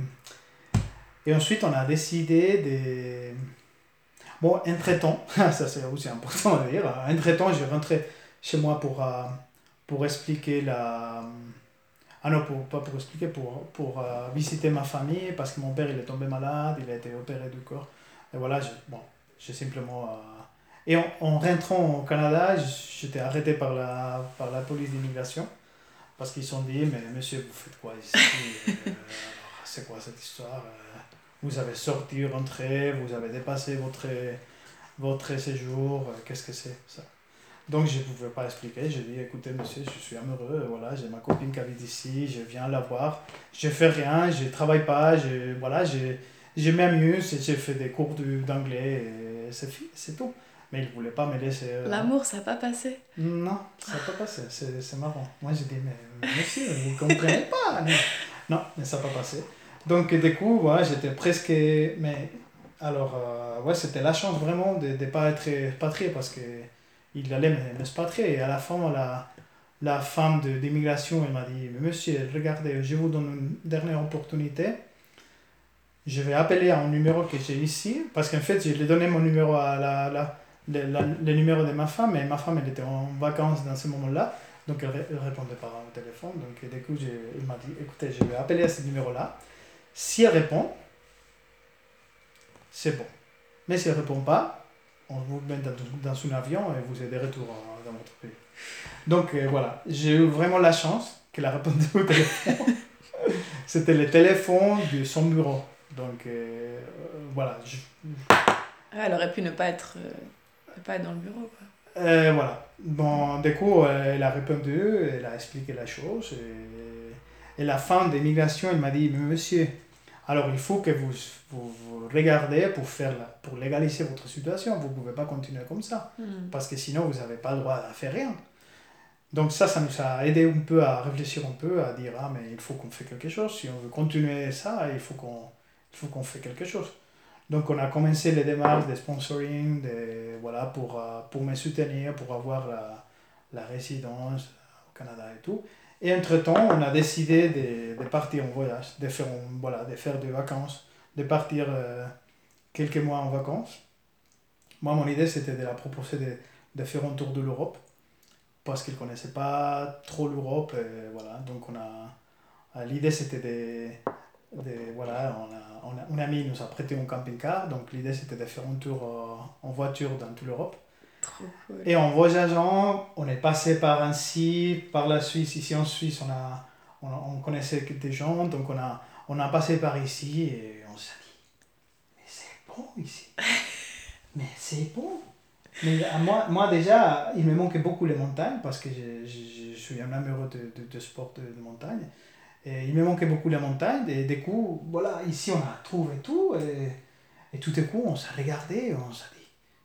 et ensuite, on a décidé de... Bon, entre-temps, ça c'est aussi important à dire, entre-temps, je rentrais chez moi pour, uh, pour expliquer la... Ah non, pour, pas pour expliquer, pour, pour uh, visiter ma famille, parce que mon père il est tombé malade, il a été opéré du corps. Et voilà, je, bon, j'ai simplement... Uh... Et en, en rentrant au Canada, j'étais arrêté par la, par la police d'immigration, parce qu'ils se sont dit, mais monsieur, vous faites quoi ici? euh, c'est quoi cette histoire? Vous avez sorti, rentré, vous avez dépassé votre, votre séjour, qu'est-ce que c'est ça? Donc je ne pouvais pas expliquer, j'ai dit écoutez monsieur, je suis amoureux, voilà, j'ai ma copine qui habite ici, je viens la voir, je fais rien, je ne travaille pas, je, voilà, je, je m'amuse, j'ai fait des cours de, d'anglais, et c'est, c'est tout. Mais il ne voulait pas me laisser... Euh... L'amour, ça n'a pas passé? Non, ça n'a pas passé, c'est, c'est marrant. Moi j'ai dit mais monsieur, vous ne comprenez pas? Non, non, mais ça n'a pas passé. Donc du coup, voilà, j'étais presque... Mais alors, euh, ouais, c'était la chance vraiment de ne pas être expatrié parce que il allait m'expatrier. Et à la fin, la, la femme de, d'immigration, elle m'a dit, monsieur, regardez, je vous donne une dernière opportunité. Je vais appeler à un numéro que j'ai ici, parce qu'en fait, je lui ai donné mon numéro à la, la, le, la, le numéro de ma femme, et ma femme, elle était en vacances dans ce moment-là, donc elle ne répondait pas au téléphone. Donc du coup, il m'a dit, écoutez, je vais appeler à ce numéro-là. Si elle répond, c'est bon. Mais si elle ne répond pas, on vous met dans, dans un avion et vous êtes de retour dans votre pays. Donc euh, voilà, j'ai eu vraiment la chance qu'elle a répondu au téléphone. C'était le téléphone de son bureau. Donc euh, voilà. Je... Elle aurait pu ne pas être, euh, ne pas être dans le bureau, quoi. Euh, voilà. Bon, du coup, elle a répondu, elle a expliqué la chose. Et, et la femme de l'immigration, elle m'a dit, mais monsieur, alors il faut que vous, vous, vous regardez pour, faire la, pour légaliser votre situation. Vous ne pouvez pas continuer comme ça. Mm. Parce que sinon, vous n'avez pas le droit à faire rien. Donc ça, ça nous a aidé un peu à réfléchir un peu, à dire, ah mais il faut qu'on fasse quelque chose. Si on veut continuer ça, il faut qu'on, il faut qu'on fasse quelque chose. Donc on a commencé les démarches de sponsoring, de, voilà, pour, pour me soutenir, pour avoir la, la résidence au Canada et tout. Et entre-temps, on a décidé de, de partir en voyage, de faire, voilà, de faire des vacances, de partir euh, quelques mois en vacances. Moi, mon idée, c'était de la proposer de, de faire un tour de l'Europe, parce qu'ils ne connaissaient pas trop l'Europe. Et voilà. Donc, on a, l'idée, c'était de... de voilà, on a, on a, un ami nous a prêté un camping-car, donc l'idée, c'était de faire un tour euh, en voiture dans toute l'Europe. Trop cool. Et en voyageant, on est passé par Annecy, par la Suisse. Ici en Suisse, on, a, on, on connaissait des gens, donc on a, on a passé par ici et on s'est dit, mais c'est bon ici. Mais c'est bon. Mais à moi, moi déjà, il me manquait beaucoup les montagnes parce que je, je, je suis un amoureux de, de, de sport de, de montagne. Et il me manquait beaucoup les montagnes. Et du coup, voilà, ici on a trouvé tout. Et, et tout à coup, on s'est regardé, on s'est dit,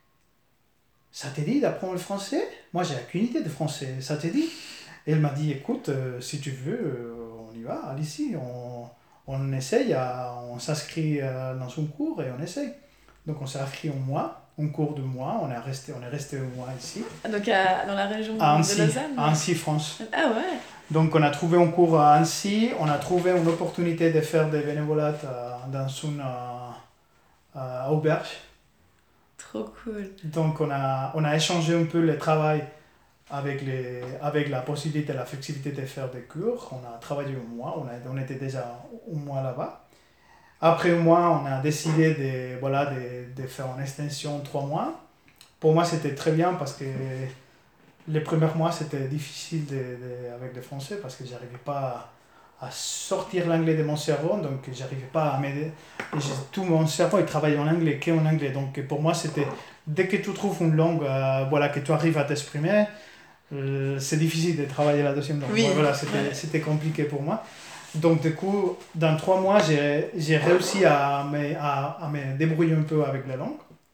ça t'est dit d'apprendre le français? Moi, j'ai aucune idée de français. Ça t'est dit? Et elle m'a dit, écoute, euh, si tu veux, euh, on y va, allez ici. On, on essaye, à, on s'inscrit euh, dans un cours et on essaye. Donc, on s'est inscrit un mois, un cours de mois. On est resté, on est resté un mois ici. Donc, à, dans la région à Annecy, de Lausanne? À Annecy, France. Ah ouais. Donc, on a trouvé un cours à Annecy. On a trouvé une opportunité de faire des bénévolats dans une euh, auberge. Trop cool. Donc on a, on a échangé un peu le travail avec, les, avec la possibilité, la flexibilité de faire des cours. On a travaillé un mois, on, a, on était déjà un mois là-bas. Après un mois, on a décidé de, voilà, de, de faire une extension de trois mois. Pour moi, c'était très bien parce que les premiers mois, c'était difficile de, de, avec le français parce que je n'arrivais pas à, à sortir l'anglais de mon cerveau, donc je n'arrivais pas à m'aider. Et tout mon cerveau, il travaillait en anglais, qu'en anglais. Donc pour moi, c'était, dès que tu trouves une langue, euh, voilà, que tu arrives à t'exprimer, euh, c'est difficile de travailler la deuxième langue. Oui. Voilà, c'était, ouais. c'était compliqué pour moi. Donc du coup, dans trois mois, j'ai, j'ai réussi à me, à, à me débrouiller un peu avec la langue.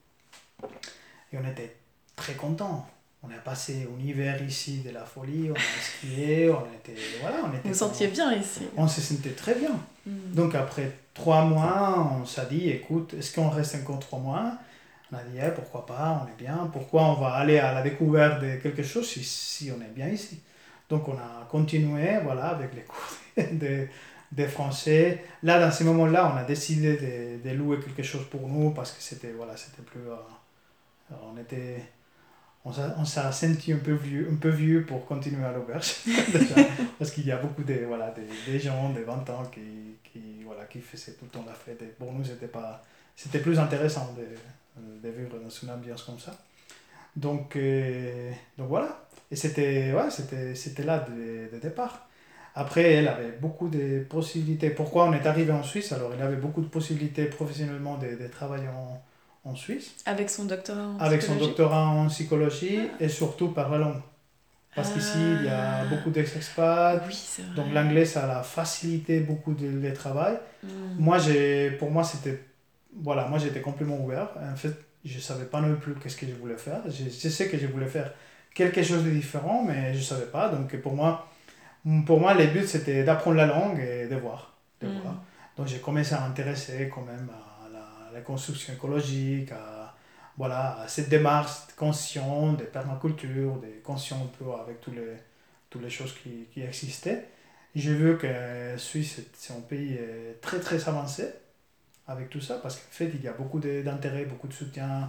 Et on était très contents. On a passé un hiver ici de la folie, on a skié, on était... Voilà, on était vous vous sentiez bien ici? On se sentait très bien. Mm. Donc après trois mois, on s'est dit, écoute, est-ce qu'on reste encore trois mois? On a dit, eh, pourquoi pas, on est bien. Pourquoi on va aller à la découverte de quelque chose si, si on est bien ici? Donc on a continué, voilà, avec les cours de, de français. Là, dans ces moments-là, on a décidé de, de louer quelque chose pour nous parce que c'était, voilà, c'était plus... Euh, on était... On s'est senti un peu vieux, un peu vieux pour continuer à l'auberge, parce qu'il y a beaucoup de, voilà, de, de gens de vingt ans qui, qui, voilà, qui faisaient tout le temps la fête. Et pour nous, c'était, pas, c'était plus intéressant de, de vivre dans une ambiance comme ça. Donc, euh, donc voilà, et c'était, ouais, c'était, c'était là de, de départ. Après, elle avait beaucoup de possibilités. Pourquoi on est arrivé en Suisse? Alors, elle avait beaucoup de possibilités professionnellement de, de travailler en, en Suisse. Avec son doctorat en Avec psychologie. son doctorat en psychologie Ah. et surtout par la langue. Parce Ah. qu'ici, il y a beaucoup d'ex-expats. Oui, c'est vrai. Donc, l'anglais, ça a facilité beaucoup de, le travail. Mm. Moi, j'ai, pour moi, c'était... Voilà, moi, j'étais complètement ouvert. En fait, je ne savais pas non plus qu'est-ce que je voulais faire. Je, je sais que je voulais faire quelque chose de différent, mais je ne savais pas. Donc, pour moi... Pour moi, le but, c'était d'apprendre la langue et de voir. De Mm. voir. Donc, j'ai commencé à m'intéresser quand même à la, la construction écologique, à, voilà, à cette démarche consciente de permaculture, de conscient un peu avec tous les, toutes les choses qui, qui existaient. J'ai vu que la Suisse, c'est un pays très, très avancé avec tout ça, parce qu'en fait, il y a beaucoup de- d'intérêt, beaucoup de soutien.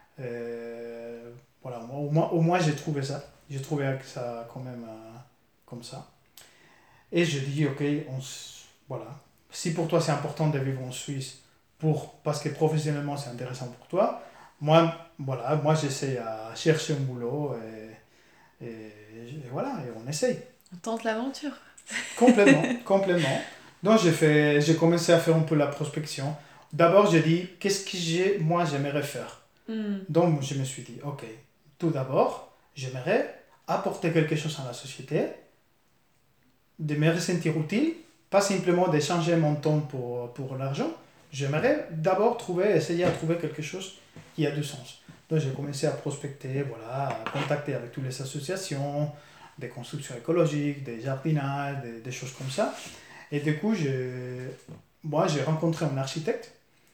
Euh, voilà, moi, au moins, au moins j'ai trouvé ça. J'ai trouvé que ça quand même euh, comme ça. Et je dis, ok, on, s- voilà. Si pour toi c'est important de vivre en Suisse, pour, parce que professionnellement c'est intéressant pour toi, moi, voilà, moi j'essaie à chercher un boulot et, et, et voilà, et on essaye. On tente l'aventure. Complètement, complètement. Donc j'ai fait, j'ai commencé à faire un peu la prospection. D'abord j'ai dit, qu'est-ce que j'ai, moi j'aimerais faire. Mm. Donc je me suis dit, ok, tout d'abord, j'aimerais apporter quelque chose à la société, de me ressentir utile, pas simplement d'échanger mon temps pour, pour l'argent. J'aimerais d'abord trouver, essayer de trouver quelque chose qui a du sens. Donc j'ai commencé à prospecter, voilà, à contacter avec toutes les associations, des constructions écologiques, des jardinages, des, des choses comme ça. Et du coup, j'ai, moi j'ai rencontré un architecte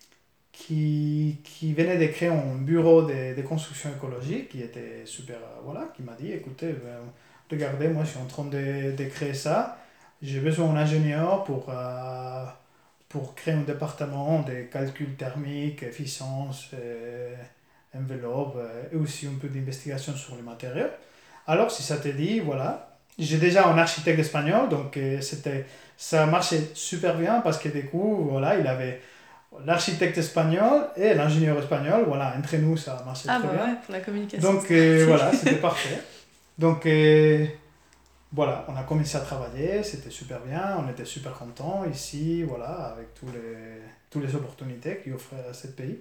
qui, qui venait de créer un bureau de, de construction écologique, qui était super, euh, voilà, qui m'a dit, écoutez, euh, regardez, moi je suis en train de, de créer ça, j'ai besoin d'un ingénieur pour, euh, pour créer un département de calcul thermique, efficience, euh, enveloppe, euh, et aussi un peu d'investigation sur les matériaux. Alors si ça te dit, voilà, j'ai déjà un architecte espagnol, donc euh, c'était, ça marchait super bien parce que du coup, voilà, il avait l'architecte espagnol et l'ingénieur espagnol, voilà, entre nous ça marchait Ah très bah bien. ouais, pour la communication. Donc euh, voilà, c'était parfait. Donc euh, voilà, on a commencé à travailler, c'était super bien, on était super contents ici, voilà, avec tous les, toutes les opportunités qu'il offrait à ce pays.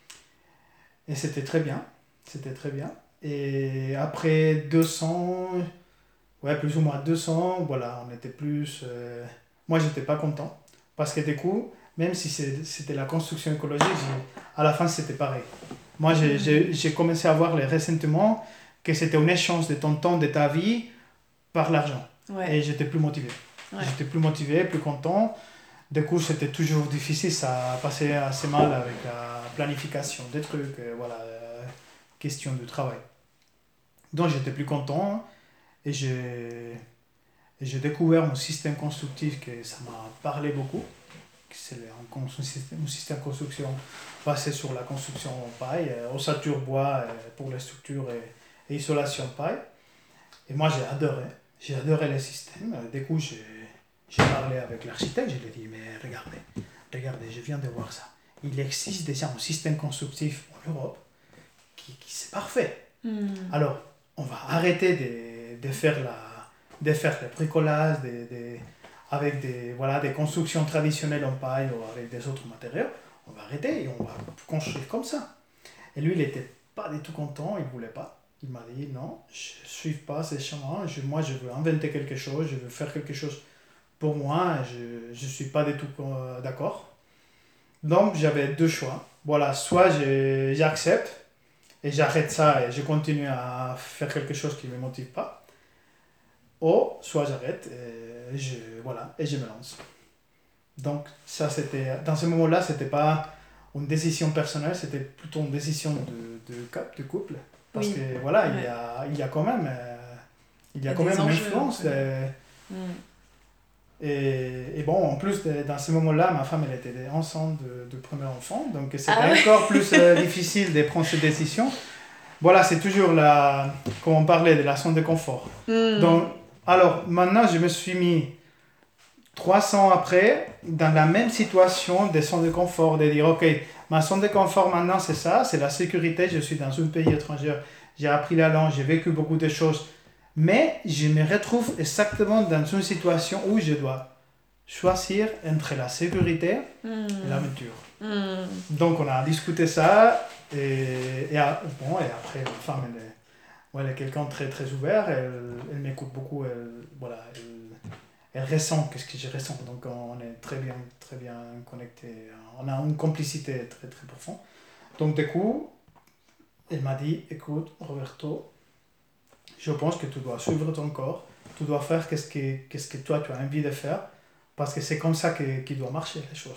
Et c'était très bien, c'était très bien. Et après deux cents, ouais, plus ou moins deux cents, voilà, on était plus... euh, moi, j'étais pas content, parce que du coup, même si c'est- c'était la construction écologique, j'ai- à la fin, c'était pareil. Moi, j'ai- j'ai j'ai commencé à avoir les ressentiments que c'était un échange de ton temps, de ta vie, par l'argent. Ouais. Et j'étais plus motivé. Ouais. J'étais plus motivé, plus content. Du coup, c'était toujours difficile, ça passait assez mal avec la planification des trucs, euh, voilà, euh, question de travail. Donc, j'étais plus content et j'ai et j'ai découvert un système constructif que ça m'a parlé beaucoup. C'est le- un, cons- un système, un système de construction basé sur la construction en paille, euh, ossature bois euh, pour les structures et, et isolation paille. Et moi, j'ai adoré. J'ai adoré le système. Euh, Du coup, j'ai j'ai parlé avec l'architecte. Je lui ai dit, mais regardez, regardez, je viens de voir ça. Il existe déjà un système constructif en Europe qui, qui c'est parfait. Mm. Alors, on va arrêter de, de faire la, de faire le bricolage de, de- avec des, voilà, des constructions traditionnelles en paille ou avec des autres matériaux. On va arrêter et on va construire comme ça. Et lui, il n'était pas du tout content, il ne voulait pas. Il m'a dit, non, je ne suis pas ces chemins, je, moi je veux inventer quelque chose, je veux faire quelque chose pour moi, je ne suis pas du tout euh, d'accord. Donc j'avais deux choix. Voilà, soit j'ai- j'accepte et j'arrête ça et je continue à faire quelque chose qui ne me motive pas, ou soit j'arrête et je, voilà, et je me lance. Donc ça c'était, dans ce moment-là, c'était pas une décision personnelle, c'était plutôt une décision de, de, cap- de couple. Parce Oui. que voilà, il, Ouais. y a, il y a quand même, euh, il y Il y a a quand des même une enjeux, influence. ouais. de- Mm. et, et bon, en plus, de- dans ce moment-là, ma femme, elle était enceinte de, de premier enfant, donc c'était Ah ouais. encore plus euh, difficile de prendre cette décision. Voilà, c'est toujours la, comme on parlait de la zone de confort. Mm. Donc, alors, maintenant, je me suis mis trois ans après dans la même situation de zone de confort, de dire, ok, ma zone de confort maintenant, c'est ça, c'est la sécurité, je suis dans un pays étranger, j'ai appris la langue, j'ai vécu beaucoup de choses, Mais je me retrouve exactement dans une situation où je dois choisir entre la sécurité mmh. et l'aventure. Mmh. Donc on a discuté ça et, et, bon, et après ma femme elle est, ouais, elle est quelqu'un de très très ouvert, elle, elle m'écoute beaucoup, elle, voilà, elle, elle ressent ce que je ressens, donc on est très bien, très bien connectés, on a une complicité très très profonde. Donc du coup, elle m'a dit, écoute Roberto, je pense que tu dois suivre ton corps, tu dois faire ce que, qu'est-ce que toi tu as envie de faire, parce que c'est comme ça que, qu'il doit marcher les choses.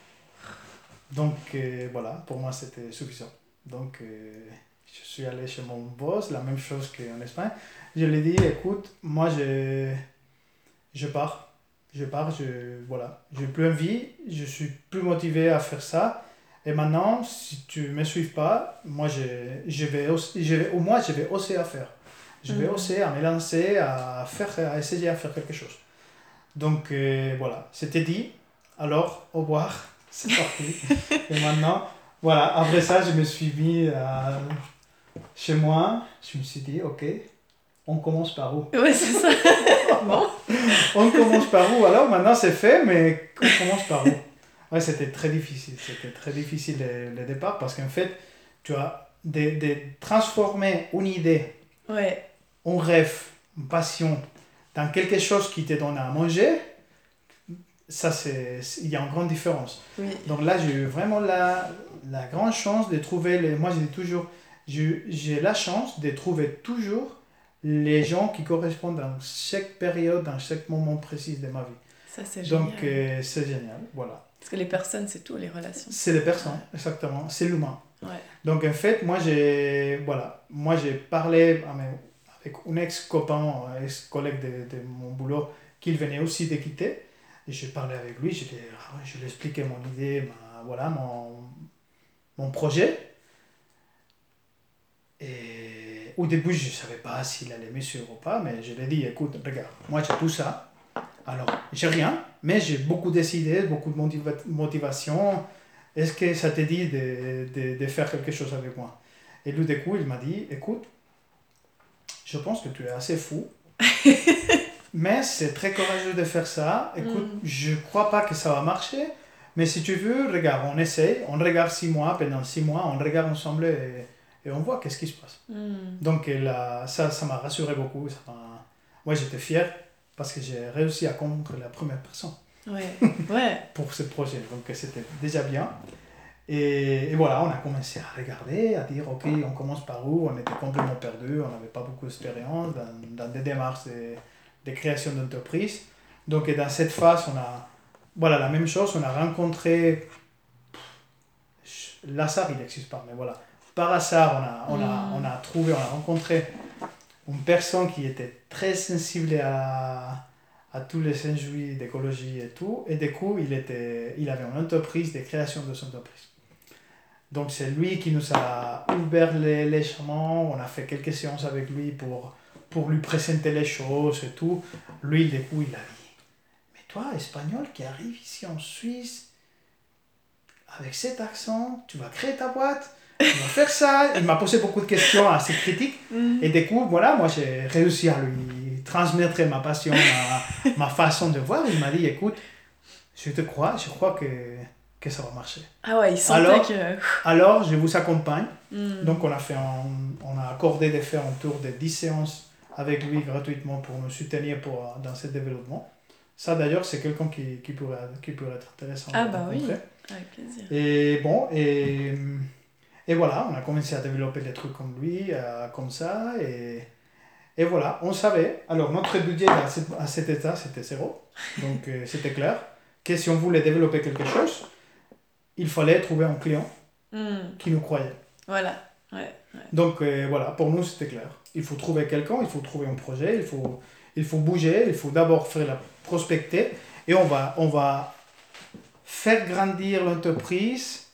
Donc euh, voilà, pour moi c'était suffisant. Donc euh, je suis allé chez mon boss, la même chose qu'en Espagne. Je lui ai dit, écoute, moi je, je pars, je pars, je, voilà, j'ai plus envie, je suis plus motivé à faire ça. Et maintenant, si tu ne me suis pas, moi je, je vais, je vais, au moins je vais oser à faire. Je vais mmh. oser à me lancer, à, faire, à essayer à faire quelque chose. Donc euh, voilà, c'était dit. Alors, au revoir, c'est parti. Et maintenant, voilà, après ça, je me suis mis euh, chez moi. Je me suis dit, ok, on commence par où? Ouais, c'est ça. Bon. On commence par où? Alors maintenant, c'est fait, mais on commence par où? Ouais, c'était très difficile. C'était très difficile le, le départ parce qu'en fait, tu as de, de transformer une idée, ouais. un rêve, une passion dans quelque chose qui te donne à manger. Ça, c'est, il y a une grande différence. Oui. Donc là, j'ai eu vraiment la, la grande chance de trouver, les, moi je dis toujours, j'ai, j'ai la chance de trouver toujours les gens qui correspondent dans chaque période, dans chaque moment précis de ma vie. Ça, c'est génial. Donc euh, c'est génial, voilà. Parce que les personnes, c'est tout, les relations. C'est les personnes, exactement, c'est l'humain. Ouais. Donc en fait, moi j'ai, voilà, moi j'ai parlé avec un ex-copain, un ex-collègue de, de mon boulot, qu'il venait aussi de quitter. Et j'ai parlé avec lui, je lui, je lui ai expliqué mon idée, ma, voilà, mon, mon projet. Et au début, je ne savais pas s'il allait me suivre ou pas, mais je lui ai dit, écoute, regarde, moi j'ai tout ça. Alors, j'ai rien, mais j'ai beaucoup d'idées, beaucoup de motiva- motivation. Est-ce que ça te dit de, de, de faire quelque chose avec moi? Et lui, du coup, il m'a dit, écoute, je pense que tu es assez fou. Mais c'est très courageux de faire ça. Écoute, mm. je ne crois pas que ça va marcher. Mais si tu veux, regarde, on essaye. On regarde six mois. Pendant six mois, on regarde ensemble et, et on voit qu'est-ce qui se passe. Mm. Donc là, ça, ça m'a rassuré beaucoup. Ça m'a... Moi, j'étais fier parce que j'ai réussi à convaincre la première personne. Ouais. Ouais. Pour ce projet. Donc c'était déjà bien. Et, et voilà, on a commencé à regarder, à dire, ok, on commence par où? On était complètement perdus. On n'avait pas beaucoup d'expérience dans, dans des démarches de, de création d'entreprise. Donc dans cette phase, on a, voilà, la même chose, on a rencontré, l'hasard il n'existe pas, mais voilà, par hasard, on a, on, a, on a trouvé, on a rencontré une personne qui était très sensible à, à tous les enjeux d'écologie et tout, et du coup, il, était, il avait une entreprise de création de son entreprise. Donc c'est lui qui nous a ouvert les, les chemins, on a fait quelques séances avec lui pour... pour lui présenter les choses et tout. Lui, du coup, il a dit, mais toi, espagnol qui arrive ici en Suisse, avec cet accent, tu vas créer ta boîte, tu vas faire ça. Il m'a posé beaucoup de questions assez critiques. Mm. Et du coup, voilà, moi, j'ai réussi à lui transmettre ma passion, ma, ma façon de voir. Il m'a dit, écoute, je te crois, je crois que, que ça va marcher. Ah ouais, il sentait alors, que... Alors, je vous accompagne. Mm. Donc, on a, fait un, on a accordé de faire un tour de dix séances avec lui gratuitement pour nous soutenir pour, dans ce développement. Ça d'ailleurs c'est quelqu'un qui, qui, pourrait, qui pourrait être intéressant ah à bah rencontrer. Oui, avec plaisir. Et bon, et, et voilà, on a commencé à développer des trucs comme lui, euh, comme ça, et, et voilà, on savait, alors notre budget à, cet, à cet état c'était zéro, donc euh, c'était clair, que si on voulait développer quelque chose, il fallait trouver un client mm. qui nous croyait. Voilà, ouais. Ouais. Donc euh, voilà, pour nous c'était clair. Il faut trouver quelqu'un, il faut trouver un projet, il faut, il faut bouger, il faut d'abord faire la prospecter et on va, on va faire grandir l'entreprise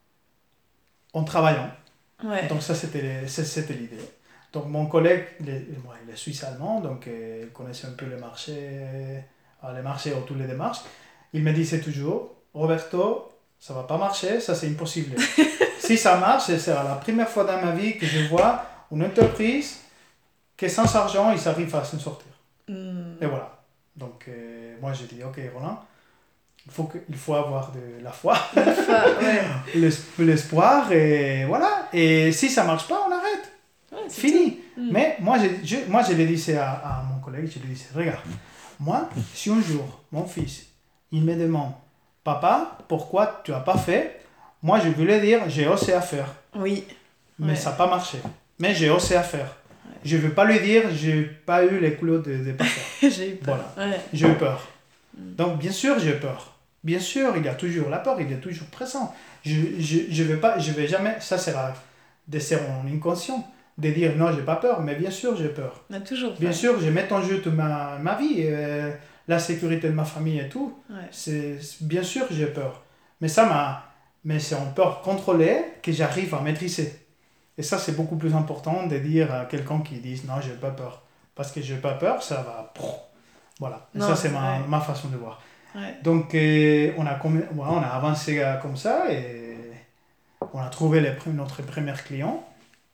en travaillant. Ouais. Donc ça c'était, c'était l'idée. Donc mon collègue, il est, il est suisse-allemand, donc euh, il connaissait un peu les marchés, les marchés autour des démarches. Il me disait toujours, Roberto, ça va pas marcher, ça c'est impossible. Si ça marche, c'est la première fois dans ma vie que je vois une entreprise que sans argent, ils arrivent à s'en sortir. Mm. Et voilà. Donc, euh, moi, j'ai dit, ok, Roland, il faut, que, il faut avoir de la foi, La foi, ouais. L'es- l'espoir, et voilà. Et si ça ne marche pas, on arrête. Ouais, c'est Fini. Mm. Mais moi, je, je, moi, je l'ai dit à, à mon collègue, je lui ai dit, regarde, moi, si un jour, mon fils, il me demande, papa, pourquoi tu n'as pas fait? Moi, je vais lui dire, j'ai osé à faire. Oui. Mais Ouais. ça n'a pas marché. Mais j'ai osé à faire. Ouais. Je ne veux pas lui dire, j'ai pas eu les coulots de, de pas faire. J'ai eu peur. Voilà. Ouais. J'ai eu peur. Mm. Donc, bien sûr, j'ai peur. Bien sûr, il y a toujours la peur, il est toujours présent. Je ne je, je vais, pas, je vais jamais, ça sera de ser mon inconscient, de dire non, j'ai pas peur, mais bien sûr, j'ai peur. On a toujours Bien peur. sûr, je mets en jeu toute ma, ma vie, euh, la sécurité de ma famille et tout. Ouais. C'est, bien sûr, j'ai peur. Mais ça m'a, mais c'est en peur contrôlée que j'arrive à maîtriser. Et ça, c'est beaucoup plus important de dire à quelqu'un qui dit non, j'ai pas peur. Parce que j'ai pas peur, ça va. Voilà. Et Non, ça, c'est c'est ma, vrai. ma façon de voir. Ouais. Donc, euh, on, a comm- ouais, on a avancé euh, comme ça et on a trouvé les, pre- notre premier client.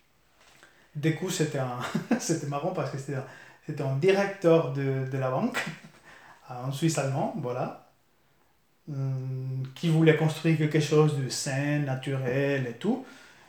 Du coup, c'était, un c'était marrant parce que c'était un, c'était un directeur de, de la banque, un Suisse allemand, voilà, hum, qui voulait construire quelque chose de sain, naturel et tout.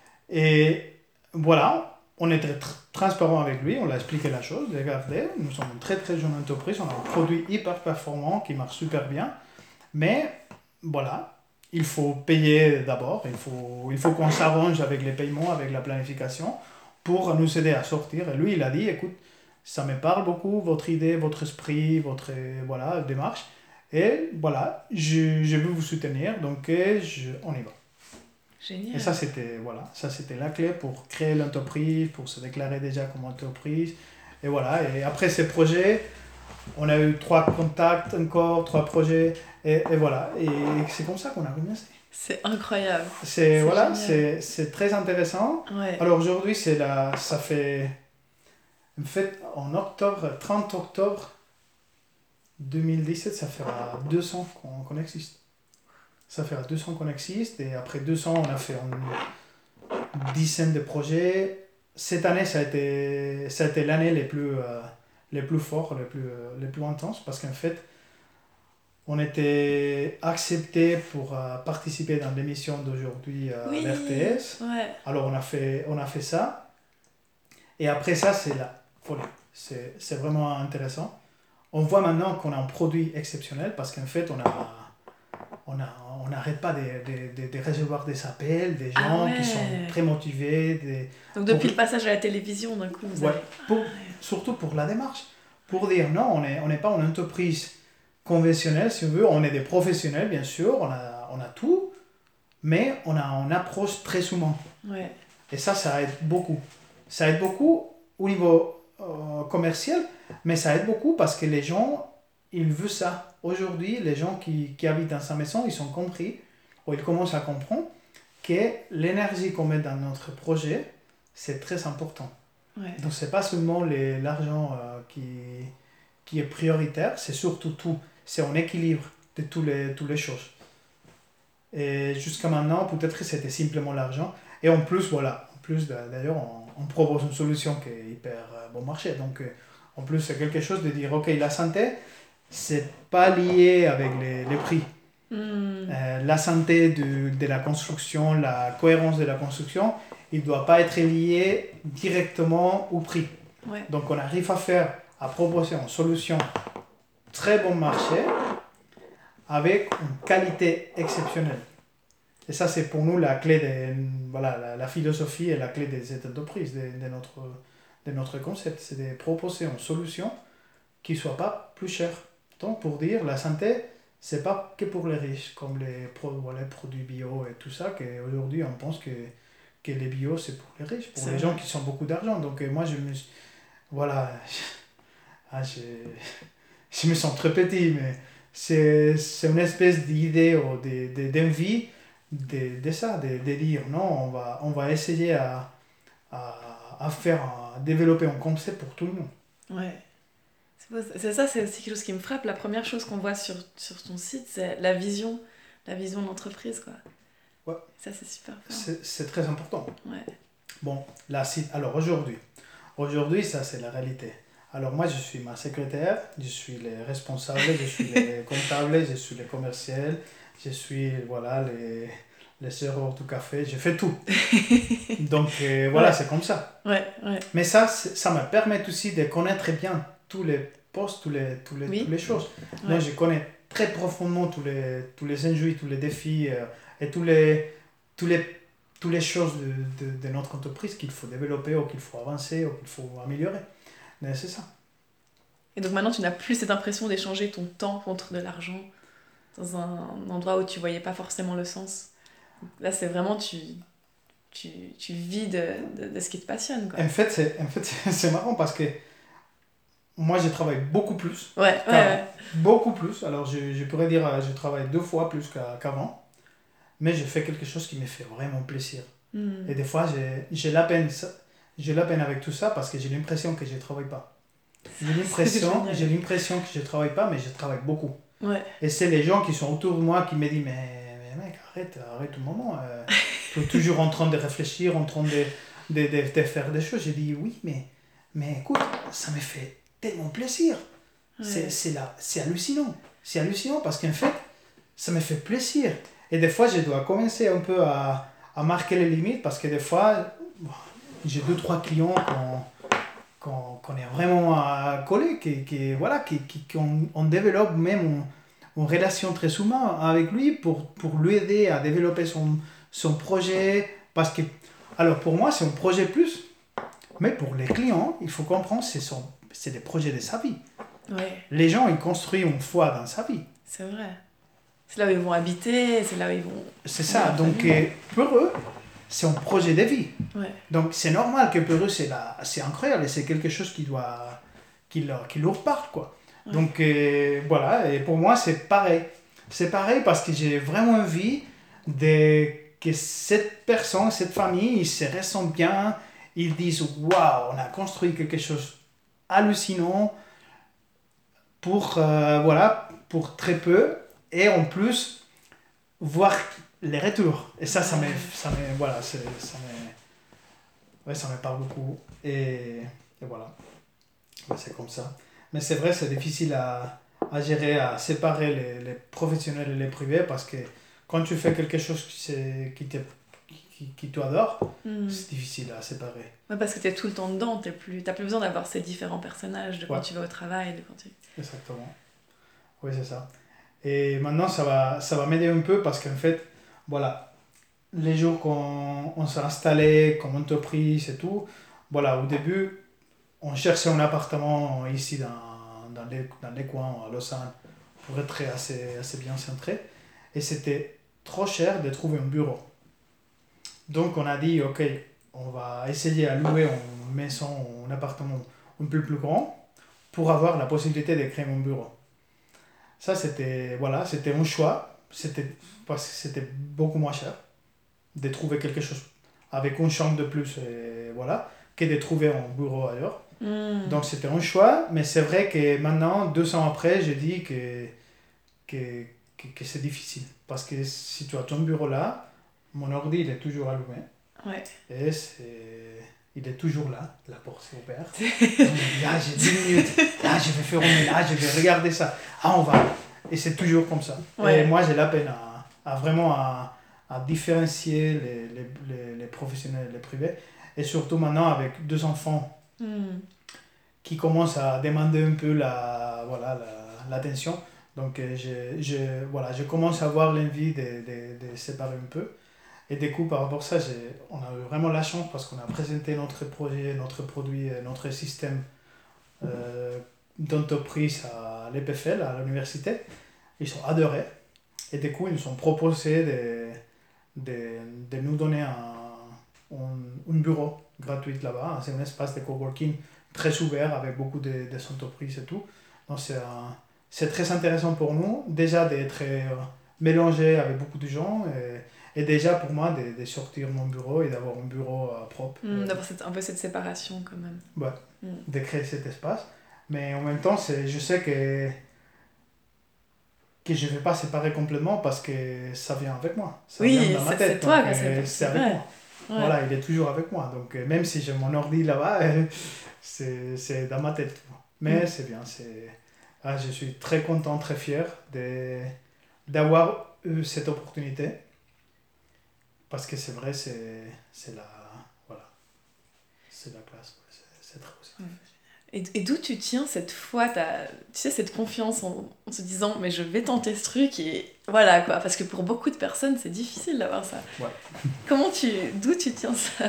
Et voilà, on était tr- transparent avec lui, on l'a expliqué la chose, regardez, nous sommes une très très jeune entreprise, on a un produit hyper performant qui marche super bien, mais voilà, il faut payer d'abord, il faut, il faut qu'on s'arrange avec les paiements, avec la planification, pour nous aider à sortir. Et lui, il a dit, écoute, ça me parle beaucoup, votre idée, votre esprit, votre voilà, démarche, et voilà, je, je veux vous soutenir, donc euh, je, on y va. Génial. Et ça, c'était voilà, ça, c'était la clé pour créer l'entreprise, pour se déclarer déjà comme entreprise. Et voilà, et après ces projets, on a eu trois contacts encore, trois projets, et, et voilà. Et c'est comme ça qu'on a commencé. C'est incroyable. C'est, C'est voilà, génial. c'est, c'est très intéressant. Ouais. Alors aujourd'hui, c'est la, ça fait, en fait, en octobre, trente octobre deux mille dix-sept, ça fera deux ans qu'on, qu'on existe. Ça fera deux ans qu'on existe, et après deux ans, on a fait une dizaine de projets. Cette année, ça a été, ça a été l'année les plus, euh, les plus forts, les plus, euh, les plus intenses, parce qu'en fait, on était accepté pour euh, participer dans l'émission d'aujourd'hui à Oui. l'R T S. Ouais. Alors, on a fait, on a fait ça. Et après ça, c'est la folie. C'est, c'est vraiment intéressant. On voit maintenant qu'on a un produit exceptionnel, parce qu'en fait, on a... On a, on n'arrête pas de, de, de, de recevoir des appels, des Ah gens ouais. qui sont très motivés. Des, Donc depuis pour- le passage à la télévision, d'un coup, vous Ouais, avez... pour- Ah ouais. surtout pour la démarche. Pour dire non, on n'est on n'est pas une entreprise conventionnelle, si on veut. On est des professionnels, bien sûr, on a, on a tout, mais on a une approche très humaine. Ouais. Et ça, ça aide beaucoup. Ça aide beaucoup au niveau euh, commercial, mais ça aide beaucoup parce que les gens, ils veulent ça. Aujourd'hui, les gens qui, qui habitent dans sa maison, ils ont compris, ou ils commencent à comprendre, que l'énergie qu'on met dans notre projet, c'est très important. Ouais. Donc, ce n'est pas seulement les- l'argent euh, qui, qui est prioritaire, c'est surtout tout. C'est un équilibre de toutes les, toutes les choses. Et jusqu'à maintenant, peut-être que c'était simplement l'argent. Et en plus, voilà, en plus d'ailleurs, on, on propose une solution qui est hyper euh, bon marché. Donc, euh, en plus, c'est quelque chose de dire, ok, la santé, c'est pas lié avec les, les prix. Hmm. Euh, la santé de, de la construction, la cohérence de la construction, il ne doit pas être lié directement au prix. Ouais. Donc, on arrive à faire, à proposer une solution très bon marché avec une qualité exceptionnelle. Et ça, c'est pour nous la clé de voilà, la, la philosophie et la clé des cette entreprise, de, de, notre, de notre concept. C'est de proposer une solution qui ne soit pas plus chère. Donc, pour dire, la santé, ce n'est pas que pour les riches, comme les, pro, voilà, les produits bio et tout ça, qu'aujourd'hui, on pense que, que les bio, c'est pour les riches, pour C'est les vrai. gens qui ont beaucoup d'argent. Donc, euh, moi, je me, voilà, ah, je, je me sens très petit, mais c'est, c'est une espèce d'idée ou de, de, d'envie de, de ça, de, de dire non, on va, on va essayer à, à, à faire, à développer un concept pour tout le monde. Ouais. C'est beau, c'est ça, c'est aussi quelque chose qui me frappe. La première chose qu'on voit sur, sur ton site, c'est la vision, la vision de l'entreprise, quoi. Ouais. Ça, c'est super fort. C'est, c'est très important. Ouais. Bon, la site, alors aujourd'hui, Aujourd'hui, ça, c'est la réalité. Alors moi, je suis ma secrétaire, je suis le responsable, je suis le comptable, je suis le commercial, je suis, voilà, les, les serveurs du café, je fais tout. Donc euh, voilà, Ouais. c'est comme ça. Ouais, ouais. Mais ça, c'est- ça me permet aussi de connaître bien tous les postes, tous les, tous les, Oui. toutes les choses. Ouais. Donc je connais très profondément tous les, tous les enjeux, tous les défis euh, et tous les, tous les, toutes les choses de, de, de notre entreprise qu'il faut développer ou qu'il faut avancer ou qu'il faut améliorer. Mais c'est ça. Et donc maintenant, tu n'as plus cette impression d'échanger ton temps contre de l'argent dans un endroit où tu voyais pas forcément le sens. Là, c'est vraiment, tu, tu, tu vis de, de, de ce qui te passionne, quoi. En fait, c'est, en fait, c'est c'est marrant parce que moi, je travaille beaucoup plus. Ouais, ouais, qu'avant. ouais. Beaucoup plus. Alors, je, je pourrais dire, euh, je travaille deux fois plus qu'à- qu'avant. Mais je fais quelque chose qui me fait vraiment plaisir. Hmm. Et des fois, j'ai, j'ai la peine, ça- j'ai la peine avec tout ça parce que j'ai l'impression que je ne travaille pas. J'ai l'impression, génial. j'ai l'impression que je ne travaille pas, mais je travaille beaucoup. Ouais. Et c'est les gens qui sont autour de moi qui me disent, mais, mais mec, arrête, arrête un moment. Euh, tu es toujours en train de réfléchir, en train de, de, de, de faire des choses. J'ai dit, oui, mais, mais écoute, ça me fait tellement plaisir. Ouais. C'est, c'est, là, c'est hallucinant. C'est hallucinant parce qu'en fait, ça me fait plaisir. Et des fois, je dois commencer un peu à, à marquer les limites parce que des fois, bon, j'ai deux, trois clients qu'on, qu'on, qu'on est vraiment à coller, qui, qui, voilà, qui, qui, qu'on on développe même une, une relation très souvent avec lui pour, pour l'aider à développer son, son projet. Parce que, alors pour moi, c'est un projet plus, mais pour les clients, il faut comprendre, c'est, son, c'est des projets de sa vie. Ouais, Les gens, ils construisent une foi dans sa vie. c'est vrai. C'est là où ils vont habiter, c'est là où ils vont... C'est ça. Ouais, Donc, euh, pour eux, c'est un projet de vie. Ouais. Donc, c'est normal que pour eux, c'est, la, c'est incroyable et c'est quelque chose qui, doit, qui, leur, qui leur parle, quoi. Ouais. Donc, euh, voilà. Et pour moi, c'est pareil. C'est pareil parce que j'ai vraiment envie de, que cette personne, cette famille, ils se ressentent bien. Ils disent, waouh, on a construit quelque chose hallucinant pour, euh, voilà, pour très peu. Et en plus, voir les retours. Et ça, ça me, ça me, voilà, c'est, ça me, ouais, ça me parle beaucoup. Et, et voilà, ouais, c'est comme ça. Mais c'est vrai, c'est difficile à, à gérer, à séparer les, les professionnels et les privés parce que quand tu fais quelque chose qui, c'est, qui, te, qui, qui t'adore, Hmm. c'est difficile à séparer. Ouais, parce que t'es tout le temps dedans, t'es plus... t'as plus besoin d'avoir ces différents personnages de quand Ouais. tu vas au travail, de quand tu... Exactement. Oui, c'est ça. Et maintenant, ça va, ça va m'aider un peu parce qu'en fait, voilà, les jours qu'on on s'est installé comme entreprise et tout, voilà, au début, on cherchait un appartement ici dans, dans, les, dans les coins à Lausanne pour être assez, assez bien centré. Et c'était trop cher de trouver un bureau. Donc on a dit, ok, on va essayer à louer une maison, un appartement un peu plus grand pour avoir la possibilité de créer mon bureau. Ça, c'était, voilà, c'était un choix, c'était, parce que c'était beaucoup moins cher de trouver quelque chose avec une chambre de plus, et voilà, que de trouver un bureau ailleurs. Hmm. Donc c'était un choix, mais c'est vrai que maintenant, deux ans après, je dis que, que, que, que c'est difficile. Parce que si tu as ton bureau là, mon ordi il est toujours allumé, Ouais. et c'est, il est toujours là, la porte est ouverte. Donc, là, j'ai dix minutes, là, je vais faire un ménage, je vais regarder ça. Ah, on va. Et c'est toujours comme ça. Ouais. Et moi, j'ai la peine à, à vraiment à, à différencier les, les, les, les professionnels et les privés. Et surtout maintenant, avec deux enfants Hmm. qui commencent à demander un peu la, voilà, la, l'attention. Donc, euh, je, je, voilà, je commence à avoir l'envie de, de, de séparer un peu. Et du coup, par rapport à ça, j'ai, on a eu vraiment la chance parce qu'on a présenté notre projet, notre produit, notre système euh, d'entreprise à l'E P F L, à l'université. Ils sont adorés. Et du coup, ils nous ont proposé de, de, de nous donner un, un, un bureau gratuit là-bas. C'est un espace de coworking très ouvert avec beaucoup de, de entreprises et tout. Donc, c'est, un, c'est très intéressant pour nous, déjà d'être euh, mélangé avec beaucoup de gens. Et, Et déjà pour moi de, de sortir mon bureau et d'avoir un bureau euh, propre. Hmm, euh, d'avoir cette, un peu cette séparation quand même. Ouais, Hmm. de créer cet espace. Mais en même temps, c'est, je sais que, que je ne vais pas séparer complètement parce que ça vient avec moi. Ça Oui, vient dans ma c'est, tête. c'est toi, donc, quoi, euh, c'est, c'est c'est avec vrai. moi. Ouais. Voilà, il est toujours avec moi. Donc, euh, même si j'ai mon ordi là-bas, euh, c'est, c'est dans ma tête. Mais Mm. c'est bien. C'est... Ah, je suis très content, très fier de, d'avoir eu cette opportunité. Parce que c'est vrai, c'est, c'est la... Voilà. C'est la classe. C'est, c'est très positif. Mm. Et, et d'où tu tiens cette foi, ta, tu sais, cette confiance en, en se disant mais je vais tenter ce truc et voilà quoi, parce que pour beaucoup de personnes c'est difficile d'avoir ça. Ouais. Comment tu, d'où tu tiens ça?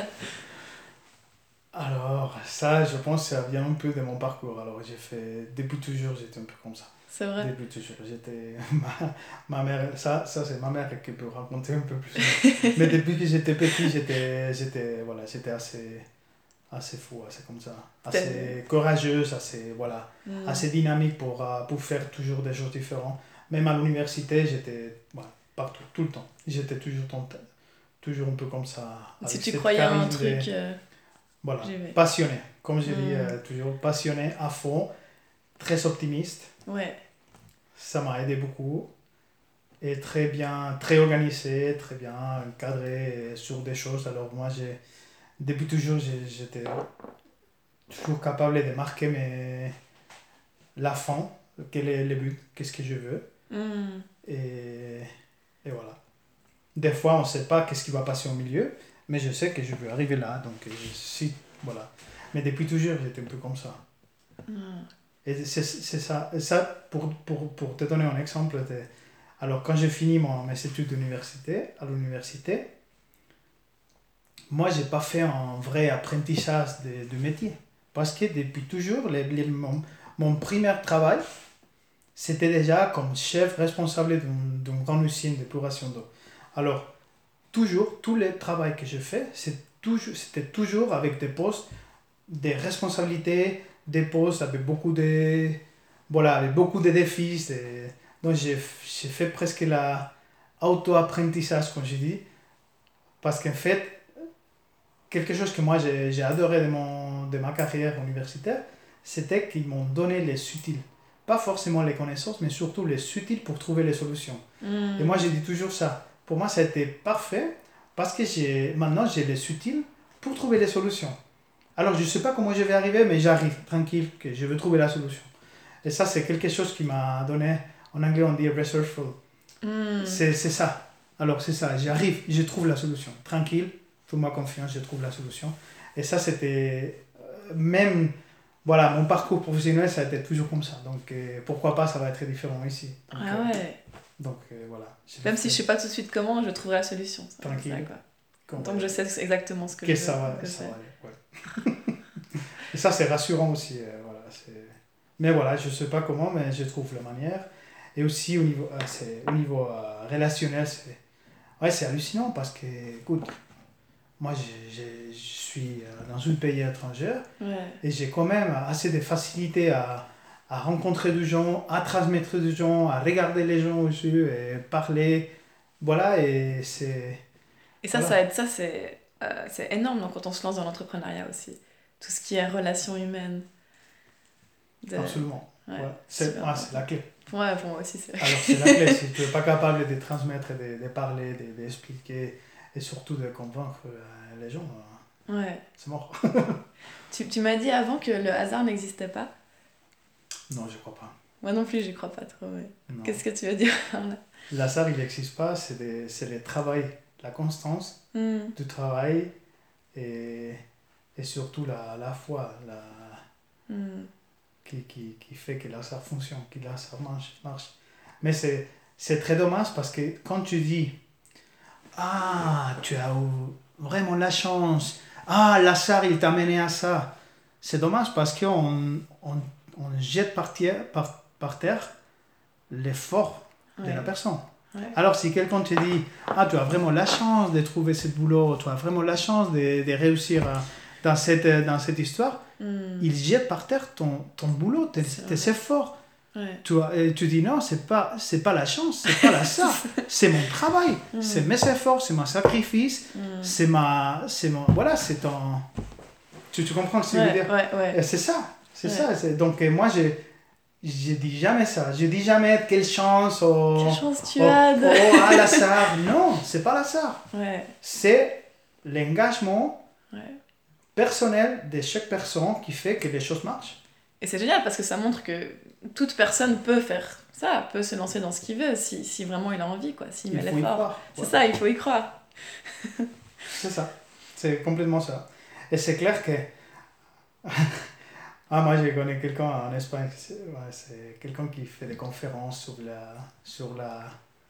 Alors, ça, je pense que ça vient un peu de mon parcours. Alors, j'ai fait... Depuis toujours, j'étais un peu comme ça. C'est vrai. Depuis toujours, j'étais... Ma, ma mère... Ça, ça c'est ma mère qui peut raconter un peu plus. Mais depuis que j'étais petit, j'étais... J'étais, voilà, j'étais assez... assez fou, assez comme ça. Assez courageuse, assez... Voilà. Mm. Assez dynamique pour, euh, pour faire toujours des choses différentes. Même à l'université, j'étais... Voilà, partout, tout le temps. J'étais toujours, tenté, toujours un peu comme ça. Si avec tu cette croyais à un charisme de- truc... euh, Voilà, J'y vais. passionné, comme je dis Mm. euh, toujours, passionné à fond, très optimiste, Ouais. ça m'a aidé beaucoup, et très bien, très organisé, très bien cadré sur des choses. Alors moi, j'ai, depuis toujours, j'ai- j'étais toujours capable de marquer mes, la fin, quel est le but, qu'est-ce que je veux, Mm. et, et voilà. Des fois, on ne sait pas qu'est-ce qui va passer au milieu, mais je sais que je veux arriver là, donc euh, si, voilà. Mais depuis toujours, j'étais un peu comme ça. Mm. Et c'est, c'est ça, et ça pour, pour, pour te donner un exemple, t'es- alors quand j'ai fini mon, mes études d'université, à l'université, moi, je n'ai pas fait un vrai apprentissage de, de métier. Parce que depuis toujours, les, les, mon, mon premier travail, c'était déjà comme chef responsable d'une, d'une grande usine d'épuration d'eau. Alors, toujours, tous les travaux que je fais, c'est toujours, c'était toujours avec des postes, des responsabilités, des postes avec beaucoup de, voilà, avec beaucoup de défis. c'est- Donc, j'ai, j'ai fait presque la auto-apprentissage, comme je dis. Parce qu'en fait, quelque chose que moi j'ai, j'ai adoré de, mon, de ma carrière universitaire, c'était qu'ils m'ont donné les subtils. Pas forcément les connaissances, mais surtout les subtils pour trouver les solutions. Mm. Et moi, j'ai dit toujours ça. Pour moi, ça a été parfait parce que j'ai, maintenant, j'ai les subtils pour trouver les solutions. Alors, je ne sais pas comment je vais arriver, mais j'arrive, tranquille, que je veux trouver la solution. Et ça, c'est quelque chose qui m'a donné, en anglais, on dit resourceful. Mm. C'est, c'est ça. Alors, c'est ça. J'arrive, je trouve la solution. Tranquille, fais-moi confiance, je trouve la solution. Et ça, c'était euh, même, voilà, mon parcours professionnel, ça a été toujours comme ça. Donc, euh, pourquoi pas, ça va être différent ici. Donc, Ah euh, ouais. donc euh, voilà. J'ai Même fait si je sais pas tout de suite comment, je trouverai la solution. Ça, Tranquille. ça, quoi. comme- Tant que je sais exactement ce que, que je veux. ça va, que ça c'est. va aller, ouais. Et ça, c'est rassurant aussi. euh, voilà, c'est... Mais voilà, je ne sais pas comment, mais je trouve la manière. Et aussi, au niveau, euh, c'est, au niveau euh, relationnel, c'est, ouais, c'est hallucinant parce que, écoute, moi, j'ai- j'ai- je suis euh, dans un pays étranger Ouais. et j'ai quand même assez de facilité à, à rencontrer des gens, à transmettre des gens, à regarder les gens aussi et parler. Voilà, et c'est... Et ça, Voilà. ça aide, ça c'est euh, c'est énorme donc, quand on se lance dans l'entrepreneuriat aussi. Tout ce qui est relations humaines. De... Absolument. Ouais, Ouais. C'est, super ouais, c'est la clé. Ouais, pour moi aussi c'est. Alors c'est la clé, si tu n'es pas capable de transmettre, de, de parler, de- d'expliquer et surtout de convaincre euh, les gens, euh, Ouais. c'est mort. Tu, tu m'as dit avant que le hasard n'existait pas. Non, je crois pas. Moi non plus, j'y crois pas trop. Ouais. Non. Qu'est-ce que tu veux dire par là? L'hasard, il n'existe pas, c'est, des, c'est le travail, la constance Hmm. du travail et, et surtout la, la foi la, Hmm. qui, qui, qui fait que l'hasard fonctionne, que l'hasard marche. marche. Mais c'est, c'est très dommage parce que quand tu dis « Ah, tu as eu vraiment la chance. Ah, l'hasard, il t'a mené à ça. » C'est dommage parce qu'on on, on jette par terre, par, par terre l'effort de Ouais. la personne. Ouais. Alors, si quelqu'un te dit « Ah, tu as vraiment la chance de trouver ce boulot, tu as vraiment la chance de, de réussir à- dans, cette, dans cette histoire », Hmm. il jette par terre ton, ton boulot, tes, C'est tes vrai. efforts. Ouais. Tu, vois, et tu dis non, c'est pas, c'est pas la chance, c'est pas la ça, c'est mon travail, Mm. c'est mes efforts, c'est mon sacrifice, Hmm. c'est ma, c'est mon, voilà, c'est ton, tu, tu comprends ce que je veux Ouais, dire? ouais, ouais. Et c'est ça, c'est Ouais. ça. C'est, donc euh, moi, je, je dis jamais ça, je dis jamais quelle chance, oh, Quelle chance tu oh, as de... oh, ah, l'hasard. Non, c'est pas l'hasard, Ouais. c'est l'engagement Ouais. personnel de chaque personne qui fait que les choses marchent. Et c'est génial parce que ça montre que toute personne peut faire ça, peut se lancer dans ce qu'il veut si, si vraiment il a envie, quoi, s'il Il met faut y l'effort. croire. C'est Ouais. ça, il faut y croire. C'est ça. C'est complètement ça. Et c'est clair que... ah, moi, je connais quelqu'un en Espagne. C'est, ouais, c'est quelqu'un qui fait des conférences sur la... Sur la...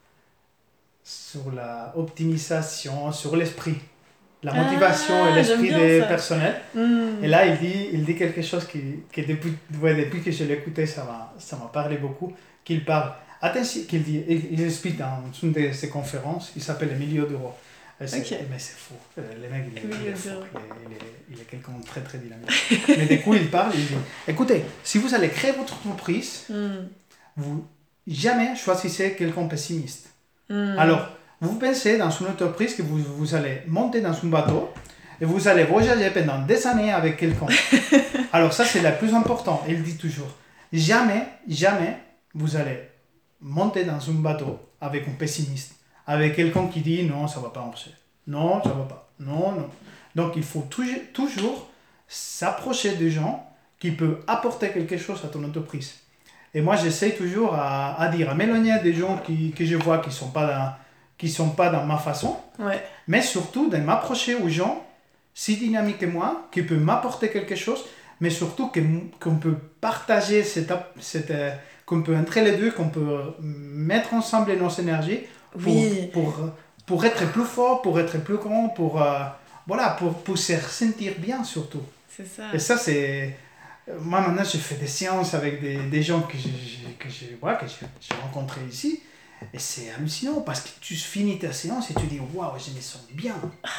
Sur la optimisation, sur l'esprit. La motivation Ah, et l'esprit j'aime bien des ça. personnels. Mm. Et là, il dit, il dit quelque chose qui, qui depuis, ouais, depuis que je l'écoutais, ça m'a, ça m'a parlé beaucoup. Qu'il parle, attention, qu'il dit, il, il explique dans une de ses conférences, il s'appelle Emilio Duro. Et c'est, Ok. Mais c'est fou, le mec, il est, il Emilio est fou, Duro. il est, il est, il est quelqu'un de très très dynamique. Mais du coup, il parle, il dit, écoutez, si vous allez créer votre entreprise, Mm. vous jamais choisissez quelqu'un pessimiste. Mm. Alors, vous pensez dans une entreprise que vous, vous allez monter dans un bateau et vous allez voyager pendant des années avec quelqu'un. Alors ça, c'est le plus important. Il dit toujours, jamais, jamais vous allez monter dans un bateau avec un pessimiste, avec quelqu'un qui dit non, ça ne va pas marcher. Non, ça ne va pas. Non, non. Donc, il faut toujours, toujours s'approcher des gens qui peuvent apporter quelque chose à ton entreprise. Et moi, j'essaie toujours à, à dire, à m'éloigner des gens qui, que je vois qui ne sont pas dans... qui sont pas dans ma façon, Ouais. mais surtout de m'approcher aux gens si dynamiques que moi, qui peuvent m'apporter quelque chose, mais surtout que, qu'on peut partager, cette, cette, euh, qu'on peut entrer les deux, qu'on peut mettre ensemble nos énergies pour, Oui. pour, pour être plus fort, pour être plus grand, pour, euh, voilà, pour, pour se sentir bien surtout. C'est ça. Et ça, c'est... Moi, maintenant, je fais des séances avec des, des gens que j'ai, que j'ai, voilà, que j'ai, j'ai rencontrés ici. Et c'est hallucinant parce que tu finis ta séance et tu dis waouh, je me sens bien.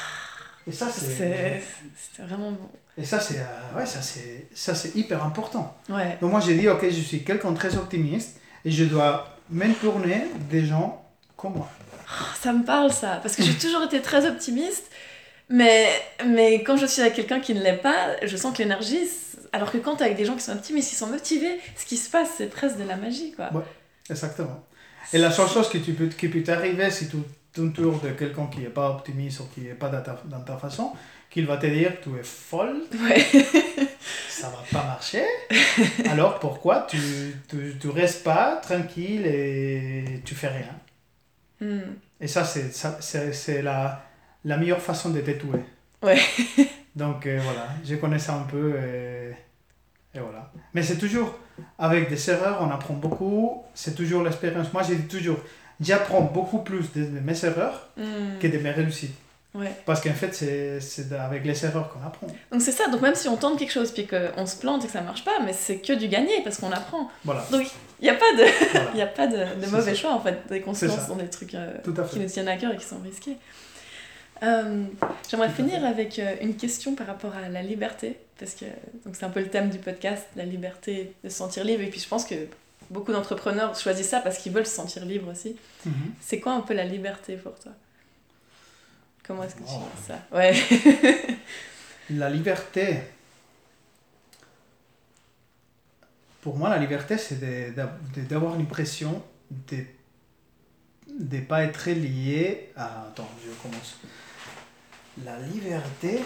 Et ça, c'est. C'est, c'est vraiment bon. Et ça, c'est, euh, ouais, ça, c'est, ça, c'est hyper important. Ouais. Donc, moi, j'ai dit ok, je suis quelqu'un de très optimiste et je dois m'entourer des gens comme moi. Oh, ça me parle ça, parce que j'ai toujours été très optimiste, mais, mais quand je suis avec quelqu'un qui ne l'est pas, je sens que l'énergie, alors que quand tu es avec des gens qui sont optimistes, qui sont motivés, ce qui se passe, c'est presque de la magie, quoi. Ouais, exactement. Et la seule chose que tu peux, qui peut t'arriver si tu t'entoures de quelqu'un qui n'est pas optimiste ou qui n'est pas dans ta, dans ta façon, qu'il va te dire tu es folle, Ouais. ça va pas marcher, alors pourquoi tu tu, tu restes pas tranquille et tu fais rien. Mm. Et ça, c'est, ça, c'est, c'est la, la meilleure façon de t'étouer. Ouais. Donc euh, voilà, je connais ça un peu et, et voilà. Mais c'est toujours, avec des erreurs, on apprend beaucoup, c'est toujours l'expérience. Moi, j'ai dit toujours, j'apprends beaucoup plus de, de mes erreurs Mm. que de mes réussites. Ouais. Parce qu'en fait, c'est, c'est avec les erreurs qu'on apprend. Donc c'est ça, donc même si on tente quelque chose puis qu'on se plante et que ça marche pas, mais c'est que du gagné parce qu'on apprend. Voilà. Donc il n'y a pas de, Voilà. y a pas de, de C'est mauvais ça. choix en fait, dès qu'on se C'est lance ça. dans des trucs euh, Tout à qui fait. nous tiennent à cœur et qui sont risqués. Euh, j'aimerais Tout à finir fait. avec euh, une question par rapport à la liberté, parce que donc c'est un peu le thème du podcast, la liberté de se sentir libre, et puis je pense que beaucoup d'entrepreneurs choisissent ça parce qu'ils veulent se sentir libres aussi. Mhm. C'est quoi un peu la liberté pour toi ? Comment est-ce que tu Oh. vois ça ? Ouais. La liberté. Pour moi, la liberté, c'est de, de, de, d'avoir l'impression de ne pas être lié à... Attends, je commence. La liberté...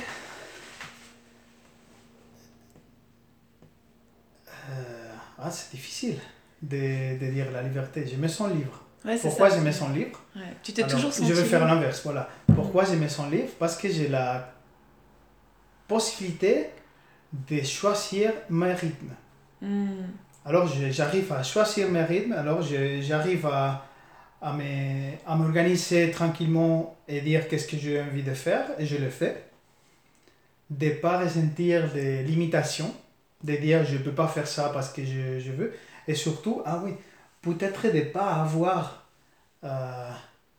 Euh, ah, c'est difficile de, de dire la liberté. Je me sens libre. Ouais, c'est Pourquoi ça. je me sens libre ? Ouais. Tu t'es Alors, toujours senti je vais faire libre. l'inverse, voilà. Pourquoi je me sens libre ? Parce que j'ai la possibilité de choisir mes rythmes. Mm. Alors je- j'arrive à choisir mes rythmes, alors je- j'arrive à, à, me- à m'organiser tranquillement et dire qu'est-ce que j'ai envie de faire, et je le fais. De ne pas ressentir des limitations, de dire je ne peux pas faire ça parce que je, je veux. Et surtout, ah oui, peut-être de ne pas avoir euh,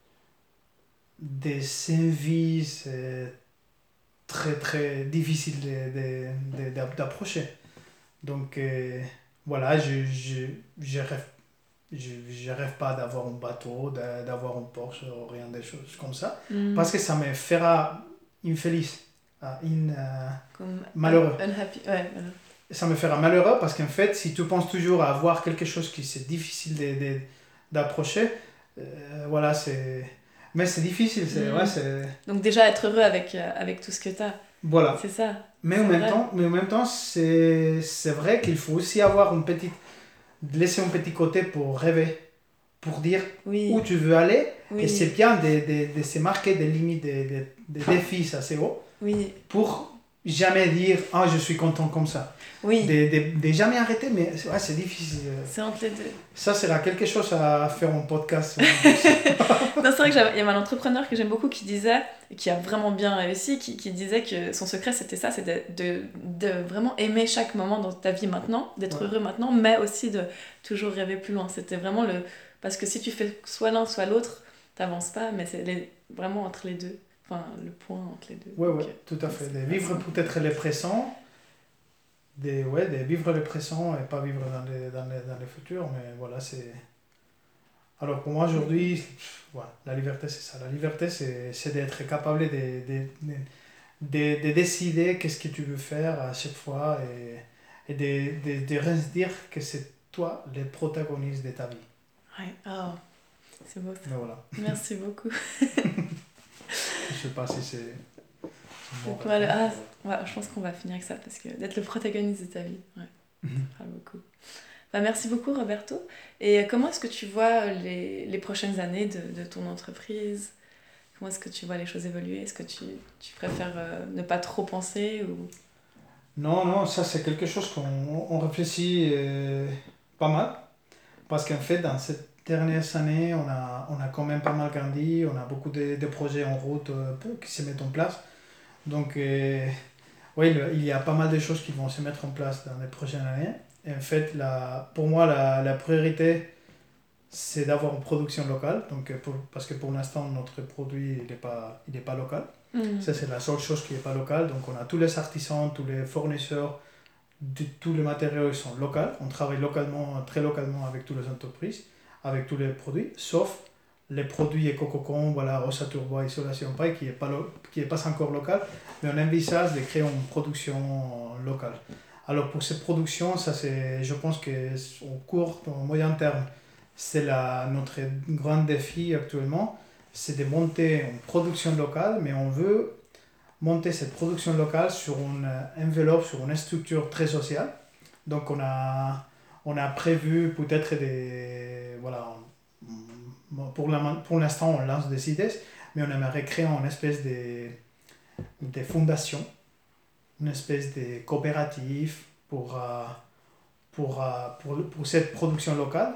des envies euh, très très difficiles de, de- de- d'a- d'approcher. Donc euh, voilà, je je, je rêve, je, je rêve pas d'avoir un bateau, d'a- d'avoir un Porsche ou rien des choses comme ça, Mm. parce que ça me fera infeliz, ah, in, euh, Comme malheureux. un- unhappy. Ouais, voilà. ça me fera malheureux parce qu'en fait, si tu penses toujours à avoir quelque chose qui c'est difficile de, de- d'approcher, euh, voilà, c'est... Mais c'est difficile, c'est, mmh. ouais, c'est... Donc déjà être heureux avec, euh, avec tout ce que tu as. Voilà. C'est ça. Mais, c'est en même vrai. temps, mais en même temps, c'est, c'est vrai qu'il faut aussi avoir une petite... laisser un petit côté pour rêver, pour dire oui. où tu veux aller. Oui. Et c'est bien de, de, de se marquer des limites, des, des, des défis assez hauts, oui. pour jamais dire « Ah, je suis content comme ça ». Oui. De, de, de jamais arrêter, mais ouais, c'est difficile. C'est entre les deux. Ça sera quelque chose à faire en podcast. Non, c'est vrai qu'il y avait un entrepreneur que j'aime beaucoup qui disait, qui a vraiment bien réussi, qui, qui disait que son secret c'était ça, c'était de, de, de vraiment aimer chaque moment dans ta vie maintenant, d'être ouais. heureux maintenant, mais aussi de toujours rêver plus loin. C'était vraiment le... Parce que si tu fais soit l'un, soit l'autre, t'avances pas, mais c'est les... vraiment entre les deux. Enfin, le point entre les deux. Oui, oui, tout à fait. De vivre peut-être les présents, de, ouais, de vivre le présent et pas vivre dans les, dans les, dans les futurs, mais voilà, c'est... Alors pour moi aujourd'hui, voilà, la liberté c'est ça. La liberté c'est, c'est d'être capable de, de, de, de, de décider qu'est-ce que tu veux faire à chaque fois et, et de, de, de rien se dire que c'est toi le protagoniste de ta vie. Ouais, oh, c'est beau ça. Mais voilà. Merci beaucoup. Je sais pas si c'est... Bon, ouais, ah, ouais, je pense qu'on va finir avec ça parce que d'être le protagoniste de ta vie, ouais, ça fera beaucoup. Bah, merci beaucoup Roberto. Et comment est-ce que tu vois les, les prochaines années de, de ton entreprise ? Comment est-ce que tu vois les choses évoluer ? Est-ce que tu, tu préfères euh, ne pas trop penser ou... Non, non, ça c'est quelque chose qu'on on réfléchit euh, pas mal. Parce qu'en fait, dans ces dernières années, on a, on a quand même pas mal grandi. On a beaucoup de, de projets en route euh, qui se mettent en place. Donc, euh, oui, le, il y a pas mal de choses qui vont se mettre en place dans les prochaines années. Et en fait, la, pour moi, la, la priorité, c'est d'avoir une production locale. Donc, pour, parce que pour l'instant, notre produit n'est pas, il est pas local. Mmh. Ça, c'est la seule chose qui n'est pas locale. Donc, on a tous les artisans, tous les fournisseurs, de, tous les matériaux ils sont locaux. On travaille localement, très localement avec toutes les entreprises, avec tous les produits, sauf les produits éco-cocon, voilà, Rosa Turbo, Isolation Paille, qui n'est pas, lo, qui est pas encore local, mais on envisage de créer une production locale. Alors pour cette production, ça c'est, je pense qu'au court, au moyen terme, c'est la, notre grand défi actuellement, c'est de monter une production locale, mais on veut monter cette production locale sur une enveloppe, sur une structure très sociale. Donc on a, on a prévu peut-être des... Voilà, pour, la, pour l'instant on lance des idées, mais on aimerait créer une espèce de, de fondation, une espèce de coopérative pour, pour, pour, pour cette production locale.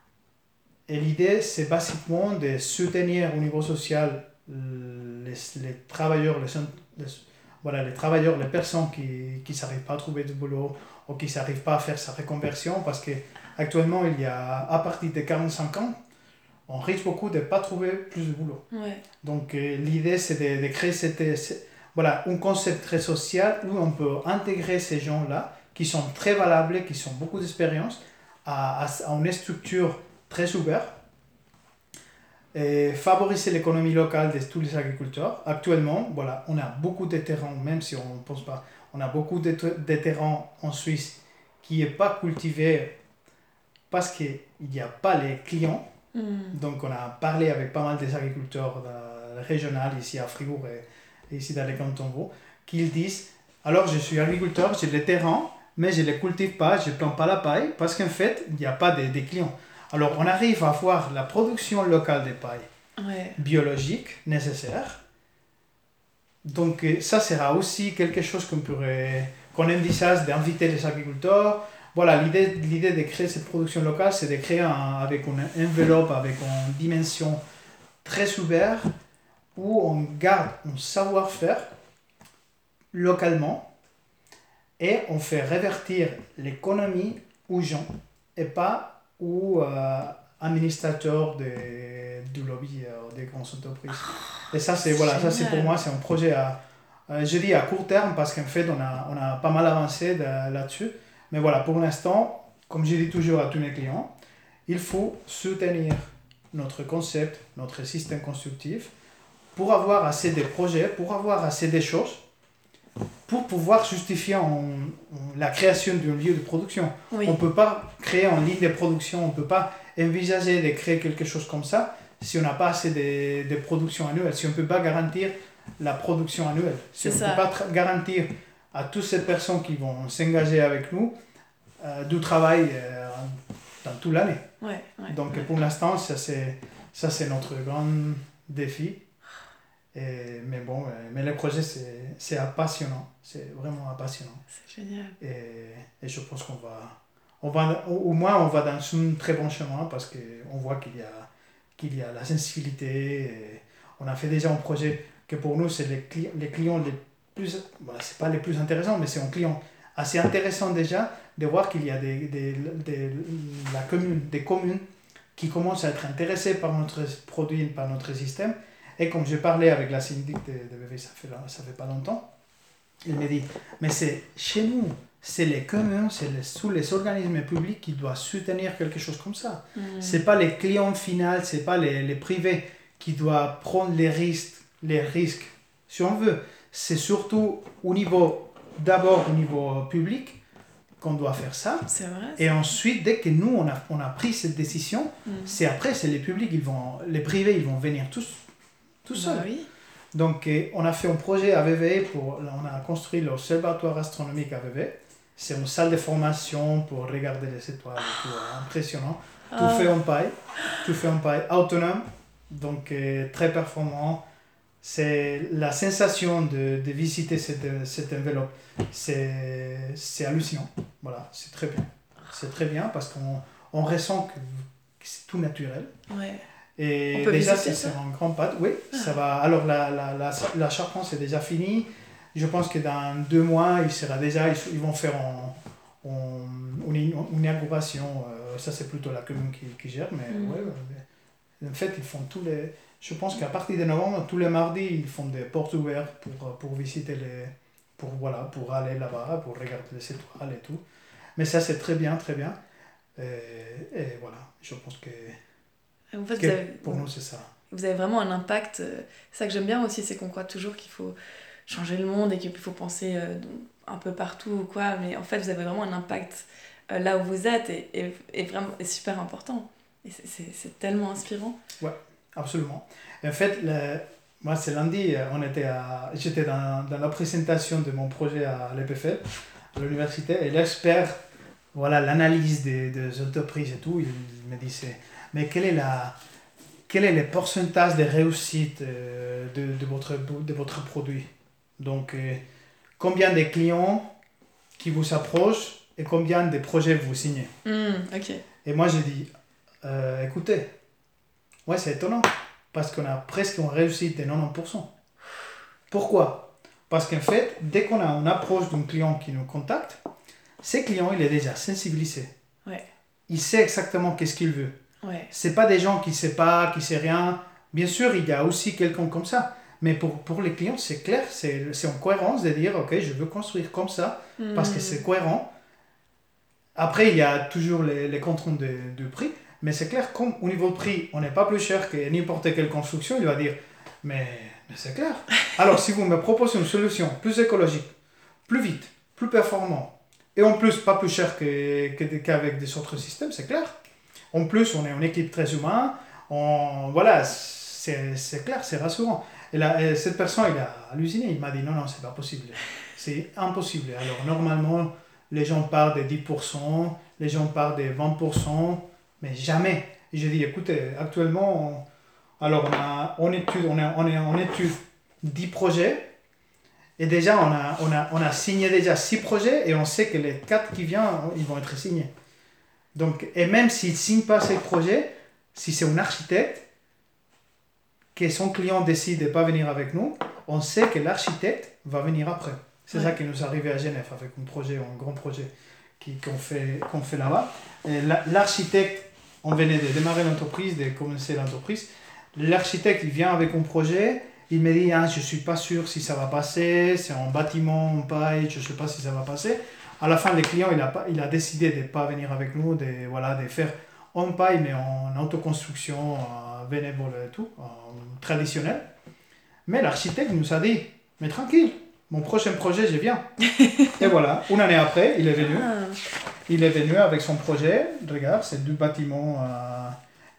Et l'idée, c'est basiquement de soutenir au niveau social les, les travailleurs, les, les, voilà, les travailleurs, les personnes qui qui n'arrivent pas à trouver du boulot ou qui n'arrivent pas à faire sa reconversion, parce qu'actuellement, il y a, à partir de quarante-cinq ans, on risque beaucoup de ne pas trouver plus de boulot. Ouais. Donc euh, l'idée, c'est de, de créer cette, cette, voilà, un concept très social où on peut intégrer ces gens-là, qui sont très valables, qui ont beaucoup d'expérience, à, à, à une structure très ouverte, et favoriser l'économie locale de tous les agriculteurs. Actuellement, voilà, on a beaucoup de terrains, même si on ne pense pas, on a beaucoup de, de terrains en Suisse qui n'est pas cultivé parce qu'il n'y a pas les clients. Mm. Donc on a parlé avec pas mal des agriculteurs régionaux ici à Fribourg et, et ici dans les cantons Vaud, qu'ils disent, alors je suis agriculteur, j'ai les terrains, mais je ne les cultive pas, je ne plante pas la paille, parce qu'en fait, il n'y a pas de, de clients. Alors on arrive à avoir la production locale de paille, ouais, biologique, nécessaire. Donc ça sera aussi quelque chose qu'on pourrait, qu'on envisage d'inviter les agriculteurs. Voilà, l'idée, l'idée de créer cette production locale, c'est de créer un, avec une enveloppe, avec une dimension très ouverte, où on garde un savoir-faire localement et on fait révertir l'économie aux gens et pas ou euh, administrateur de, du lobby euh, des grandes entreprises. Et ça, c'est, voilà, ça, c'est pour moi, c'est un projet à, euh, je dis à court terme, parce qu'en fait, on a, on a pas mal avancé de, là-dessus. Mais voilà, pour l'instant, comme je dis toujours à tous mes clients, il faut soutenir notre concept, notre système constructif, pour avoir assez de projets, pour avoir assez de choses, pour pouvoir justifier en, en la création d'un lieu de production. Oui. On ne peut pas créer en ligne de production, on ne peut pas envisager de créer quelque chose comme ça si on n'a pas assez de, de production annuelle, si on ne peut pas garantir la production annuelle, si C'est on ne peut ça. pas tra- garantir à toutes ces personnes qui vont s'engager avec nous euh, du travail euh, dans toute l'année. Ouais, ouais, Donc ouais. pour l'instant, ça c'est, ça c'est notre grand défi. Et, mais bon, euh, mais le projet c'est, c'est passionnant, c'est vraiment passionnant. C'est génial. Et, et je pense qu'on va, on va, au moins on va dans un très bon chemin parce qu'on voit qu'il y a, qu'il y a la sensibilité. Et on a fait déjà un projet que pour nous c'est les, cli- les clients les plus, voilà, c'est pas les plus intéressants, mais c'est un client assez intéressant déjà de voir qu'il y a des, des, des, la commune, des communes qui commencent à être intéressées par notre produit, par notre système. Et comme j'ai parlé avec la syndic de, de B V, ça fait, ça fait pas longtemps, il m'a dit, mais c'est chez nous, c'est les communes, c'est les, sous les organismes publics qui doivent soutenir quelque chose comme ça. Mm. C'est pas les clients finaux, c'est pas les, les privés qui doivent prendre les risques, les risques, si on veut. C'est surtout au niveau, d'abord au niveau public, qu'on doit faire ça. C'est vrai. Et ensuite, dès que nous, on a, on a pris cette décision, Mm. c'est après, c'est les publics, ils vont, les privés, ils vont venir tous, tout Bah seuls. oui. Donc, eh, on a fait un projet à V V, pour, on a construit l'observatoire astronomique à V V. C'est une salle de formation pour regarder les étoiles, et tout, hein, impressionnant. Tout Ah. fait en paille, tout fait en paille, autonome, donc eh, très performant. C'est la sensation de, de visiter cette, cette enveloppe, c'est, c'est hallucinant. Voilà, c'est très bien. C'est très bien parce qu'on on ressent que, que c'est tout naturel. Ouais. Et On peut déjà, visiter c'est ça un grand pas. Oui, ça va. Alors, la, la, la, la charpente, c'est déjà fini. Je pense que dans deux mois, il sera déjà, ils, ils vont faire en, en, une, une inauguration. Euh, ça, c'est plutôt la commune qui, qui gère. Mais Mm. ouais, ouais, en fait, ils font tous les. Je pense qu'à partir de novembre, tous les mardis, ils font des portes ouvertes pour, pour visiter les. Pour, voilà, pour aller là-bas, pour regarder les étoiles et tout. Mais ça, c'est très bien, très bien. Et, et voilà, je pense que, En fait, que vous avez, pour nous, c'est ça. vous avez vraiment un impact. euh, C'est ça que j'aime bien aussi, c'est qu'on croit toujours qu'il faut changer le monde et qu'il faut penser euh, un peu partout ou quoi. Mais en fait, vous avez vraiment un impact euh, là où vous êtes et, et, et vraiment est super important. Et c'est, c'est, c'est tellement inspirant. Absolument. En fait, le, moi, c'est lundi, on était à, j'étais dans, dans la présentation de mon projet à l'E P F L, à l'université, et l'expert, voilà, l'analyse des, des entreprises et tout, il me disait, mais quel est, la, quel est le pourcentage de réussite euh, de, de, votre, de votre produit? Donc, euh, combien de clients qui vous approchent et combien de projets vous signez? Mm, ok. Et moi, j'ai dit, euh, écoutez, ouais, c'est étonnant, parce qu'on a presque une réussite de quatre-vingt-dix pour cent. Pourquoi? Parce qu'en fait, dès qu'on a une approche d'un client qui nous contacte, ce client, il est déjà sensibilisé. Ouais. Il sait exactement qu'est-ce qu'il veut. Ouais. C'est pas des gens qui ne savent pas, qui ne savent rien. Bien sûr, il y a aussi quelqu'un comme ça. Mais pour, pour les clients, c'est clair, c'est, c'est en cohérence de dire, ok, je veux construire comme ça, Mm. parce que c'est cohérent. Après, il y a toujours les, les contraintes de, de prix, mais c'est clair, comme au niveau de prix, on n'est pas plus cher que n'importe quelle construction, il va dire, mais, mais c'est clair. Alors, si vous me proposez une solution plus écologique, plus vite, plus performant, et en plus pas plus cher que, que, qu'avec des autres systèmes, c'est clair. En plus, on est une équipe très humaine, on, voilà, c'est, c'est clair, c'est rassurant. Et, là, et cette personne, il a halluciné, il m'a dit, non, non, c'est pas possible, c'est impossible. Alors, normalement, les gens parlent de dix pour cent, les gens parlent de vingt pour cent, mais jamais. Et j'ai dit, écoutez, actuellement, on, alors on, a, on, étude, on, a, on, est, on étude dix projets, et déjà on a, on, a, on a signé déjà six projets, et on sait que les quatre qui viennent, ils vont être signés. Donc, et même s'ils ne signent pas ces projets, si c'est un architecte, que son client décide de ne pas venir avec nous, on sait que l'architecte va venir après. C'est ouais. ça qui nous est arrivé à Genève avec un projet, un grand projet qui, qu'on, fait, qu'on fait là-bas. Et l'architecte, on venait de démarrer l'entreprise, de commencer l'entreprise. L'architecte, il vient avec un projet, il me dit ah, je ne suis pas sûr si ça va passer, c'est un bâtiment en paille, je ne sais pas si ça va passer. À la fin, le client, il a, pas, il a décidé de ne pas venir avec nous, de, voilà, de faire en paille, mais en autoconstruction, euh, bénévole et tout, euh, traditionnel. Mais l'architecte nous a dit, mais tranquille, mon prochain projet, je viens. Et voilà, une année après, il est venu. Il est venu avec son projet. Regarde, c'est deux bâtiments euh,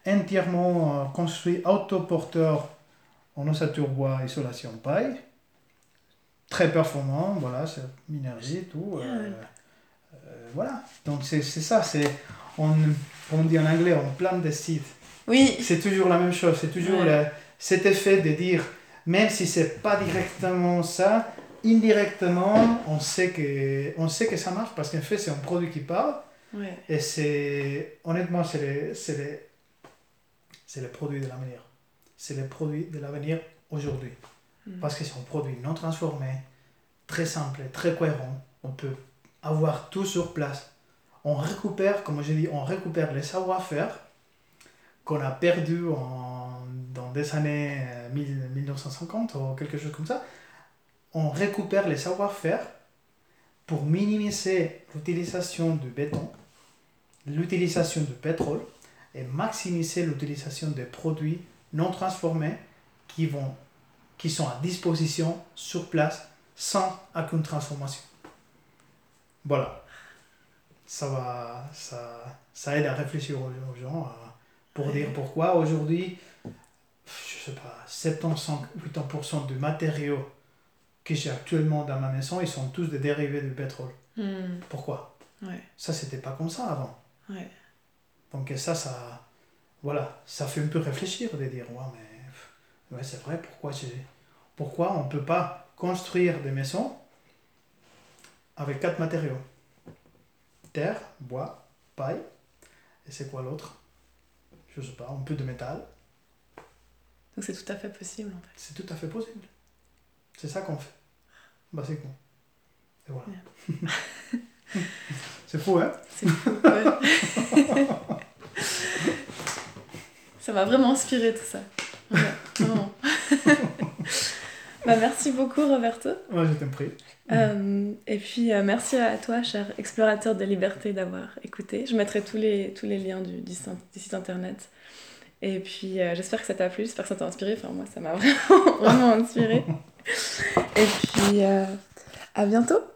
entièrement euh, construit autoporteur en ossature bois, isolation paille. Très performant, voilà, c'est énergie et tout. Euh, Yeah. euh, voilà, donc c'est, c'est ça, c'est, on, comme on dit en anglais, on plante des sites. Oui. C'est toujours la même chose, c'est toujours Ouais. le, cet effet de dire, même si c'est pas directement ça, indirectement, on sait que, on sait que ça marche parce qu'en fait, c'est un produit qui parle. Ouais. Et c'est, honnêtement, c'est les, c'est les, c'est les produits de l'avenir. C'est les produits de l'avenir aujourd'hui. Mm. Parce que c'est un produit non transformé, très simple, très cohérent. On peut avoir tout sur place. On récupère, comme je dis, on récupère les savoir-faire qu'on a perdus en, dans des années euh, mille neuf cent cinquante ou quelque chose comme ça. On récupère les savoir-faire pour minimiser l'utilisation du béton, l'utilisation du pétrole et maximiser l'utilisation des produits non transformés qui, vont, qui sont à disposition sur place sans aucune transformation. Voilà. Ça, va, ça, ça aide à réfléchir aux, aux gens euh, pour Ouais. dire pourquoi aujourd'hui, je sais pas, soixante-dix à quatre-vingts pour cent du matériaux que j'ai actuellement dans ma maison, ils sont tous des dérivés du pétrole. Mm. Pourquoi? Ouais. Ça, c'était pas comme ça avant. Ouais. Donc ça, ça, voilà, ça fait un peu réfléchir de dire, ouais, mais ouais, c'est vrai, pourquoi, j'ai, pourquoi on ne peut pas construire des maisons avec quatre matériaux? Terre, bois, paille, et c'est quoi l'autre? Je sais pas, un peu de métal. Donc c'est tout à fait possible en fait. C'est tout à fait possible. C'est ça qu'on fait, basiquement. Et voilà. Yeah. C'est fou, hein? C'est fou, ouais. Ça m'a vraiment inspiré tout ça. Ouais, vraiment. Bah, merci beaucoup Roberto. Ouais, je t'en prie. Euh, et puis euh, merci à toi, cher explorateur de liberté, d'avoir écouté. Je mettrai tous les, tous les liens du, du, du site internet. Et puis euh, j'espère que ça t'a plu, j'espère que ça t'a inspiré. Enfin, moi, ça m'a vraiment, vraiment inspiré. Et puis euh, à bientôt.